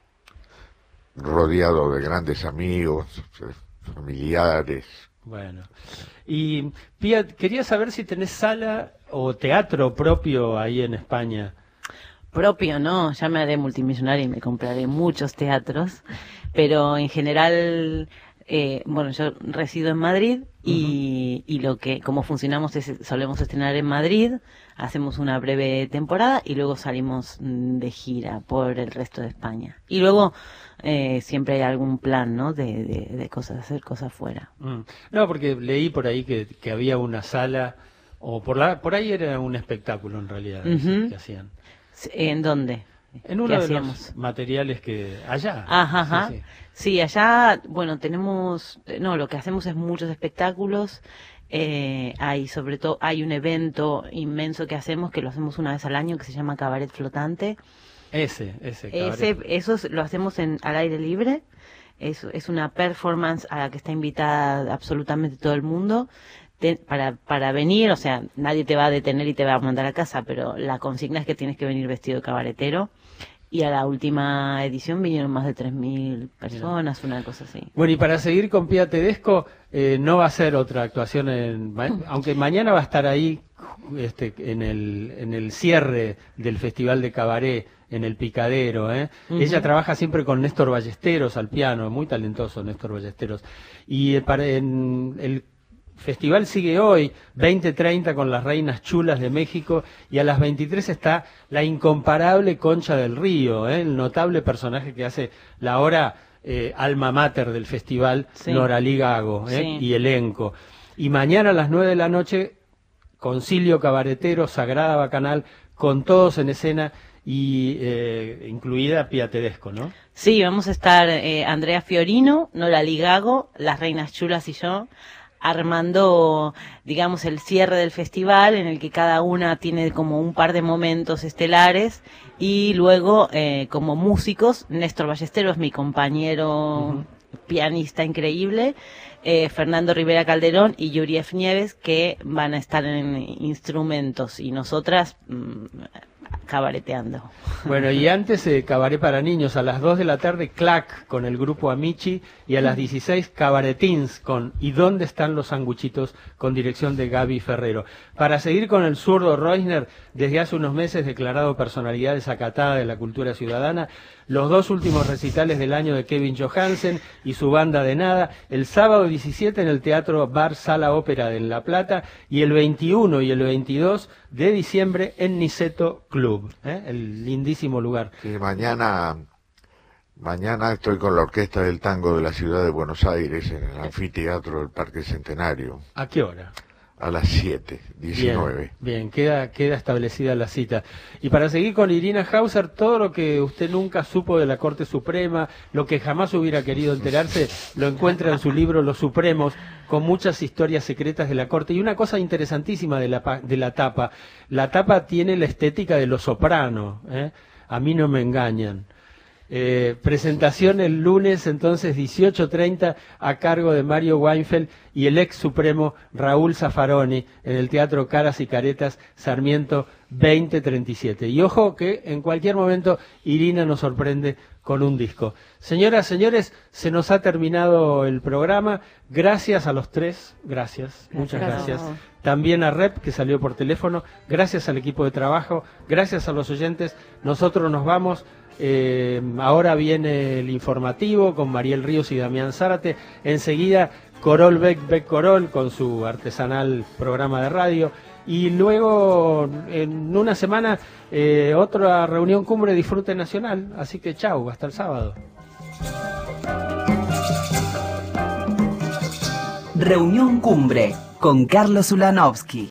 [SPEAKER 17] rodeado de grandes amigos, eh, familiares.
[SPEAKER 2] Bueno. Y Pía, quería saber si tenés sala o teatro propio ahí en España.
[SPEAKER 18] Propio, no, ya me haré multimillonaria y me compraré muchos teatros, pero en general, eh, bueno, yo resido en Madrid y, y lo que, como funcionamos es, solemos estrenar en Madrid, hacemos una breve temporada y luego salimos mm, de gira por el resto de España. Y luego eh, siempre hay algún plan, ¿no? De, de, de cosas, hacer cosas fuera.
[SPEAKER 2] Mm. No, porque leí por ahí que, que había una sala, o por la, por ahí era un espectáculo en realidad,
[SPEAKER 18] Ujú.
[SPEAKER 2] que hacían.
[SPEAKER 18] ¿En dónde?
[SPEAKER 2] En uno de los materiales que allá.
[SPEAKER 18] Ajá, ajá.
[SPEAKER 2] Sí, sí.
[SPEAKER 18] Sí, allá, bueno, tenemos, no, lo que hacemos es muchos espectáculos. Eh, hay sobre todo, hay un evento inmenso que hacemos, que lo hacemos una vez al año, que se llama Cabaret Flotante.
[SPEAKER 2] Ese, ese.
[SPEAKER 18] Ese, eso es- lo hacemos en, al aire libre. Es, es una performance a la que está invitada absolutamente todo el mundo. Te- para, para venir, o sea, nadie te va a detener y te va a mandar a casa, pero la consigna es que tienes que venir vestido de cabaretero. Y a la última edición vinieron más de tres mil personas, una cosa así.
[SPEAKER 2] Bueno, y para seguir con Pía Tedesco, eh, no va a ser otra actuación, en, ma- aunque mañana va a estar ahí este, en, el, en el cierre del Festival de Cabaret, en el Picadero. ¿eh?
[SPEAKER 21] Ujú.
[SPEAKER 2] Ella trabaja siempre con Néstor Ballesteros al piano, muy talentoso Néstor Ballesteros. Y eh, para, en el festival sigue hoy, veinte treinta, con las Reinas Chulas de México, y a las veintitrés está la incomparable Concha del Río, ¿eh? el notable personaje que hace la hora eh, alma mater del festival,
[SPEAKER 21] Sí.
[SPEAKER 2] Noralí Gago, ¿eh?
[SPEAKER 21] Sí.
[SPEAKER 2] y elenco. Y mañana a las nueve de la noche, Concilio Cabaretero, Sagrada Bacanal, con todos en escena, y eh, incluida Pía Tedesco, ¿no?
[SPEAKER 18] Sí, vamos a estar eh, Andrea Fiorino, Noralí Gago, las Reinas Chulas y yo, armando, digamos, el cierre del festival, en el que cada una tiene como un par de momentos estelares, y luego, eh, como músicos, Néstor Ballesteros, mi compañero pianista increíble, eh, Fernando Rivera Calderón y Yurief Nieves, que van a estar en instrumentos, y nosotras mm, cabareteando.
[SPEAKER 2] Bueno, y antes eh, Cabaret para niños, a las dos de la tarde, Clac con el grupo Amici, y a las dieciséis, Cabaretins con ¿Y dónde están los sanguchitos?, con dirección de Gaby Ferrero. Para seguir con el zurdo Reusner, desde hace unos meses declarado personalidad desacatada de la cultura ciudadana, los dos últimos recitales del año de Kevin Johansen y su banda de nada, el sábado diecisiete en el Teatro Bar Sala Ópera de La Plata, y el veintiuno y el veintidós de diciembre en Niceto Club, ¿eh? el lindísimo lugar.
[SPEAKER 17] Sí, mañana, mañana estoy con la Orquesta del Tango de la Ciudad de Buenos Aires en el Anfiteatro del Parque Centenario.
[SPEAKER 2] ¿A qué hora?
[SPEAKER 17] A las siete, diecinueve.
[SPEAKER 2] Bien, bien, queda, queda establecida la cita. Y para seguir con Irina Hauser, todo lo que usted nunca supo de la Corte Suprema, lo que jamás hubiera querido enterarse, lo encuentra en su libro Los Supremos, con muchas historias secretas de la Corte. Y una cosa interesantísima de la, pa- de la tapa, la tapa tiene la estética de Los Soprano, ¿eh? A mí no me engañan. Eh, presentación el lunes, entonces, dieciocho treinta, a cargo de Mario Weinfeld y el ex supremo Raúl Zaffaroni, en el Teatro Caras y Caretas, Sarmiento veinte treinta y siete. Y ojo que en cualquier momento Irina nos sorprende con un disco. Señoras, señores, se nos ha terminado el programa. Gracias a los tres, gracias, muchas
[SPEAKER 21] Gracias.
[SPEAKER 2] gracias. También a Rep, que salió por teléfono, gracias al equipo de trabajo, gracias a los oyentes. Nosotros nos vamos. Eh, ahora viene el informativo con Mariel Ríos y Damián Zárate. Enseguida Corol Beck Beck Corol con su artesanal programa de radio. Y luego, en una semana, eh, otra reunión cumbre Disfrute Nacional. Así que chau, hasta el sábado.
[SPEAKER 4] Reunión Cumbre con Carlos Ulanovsky.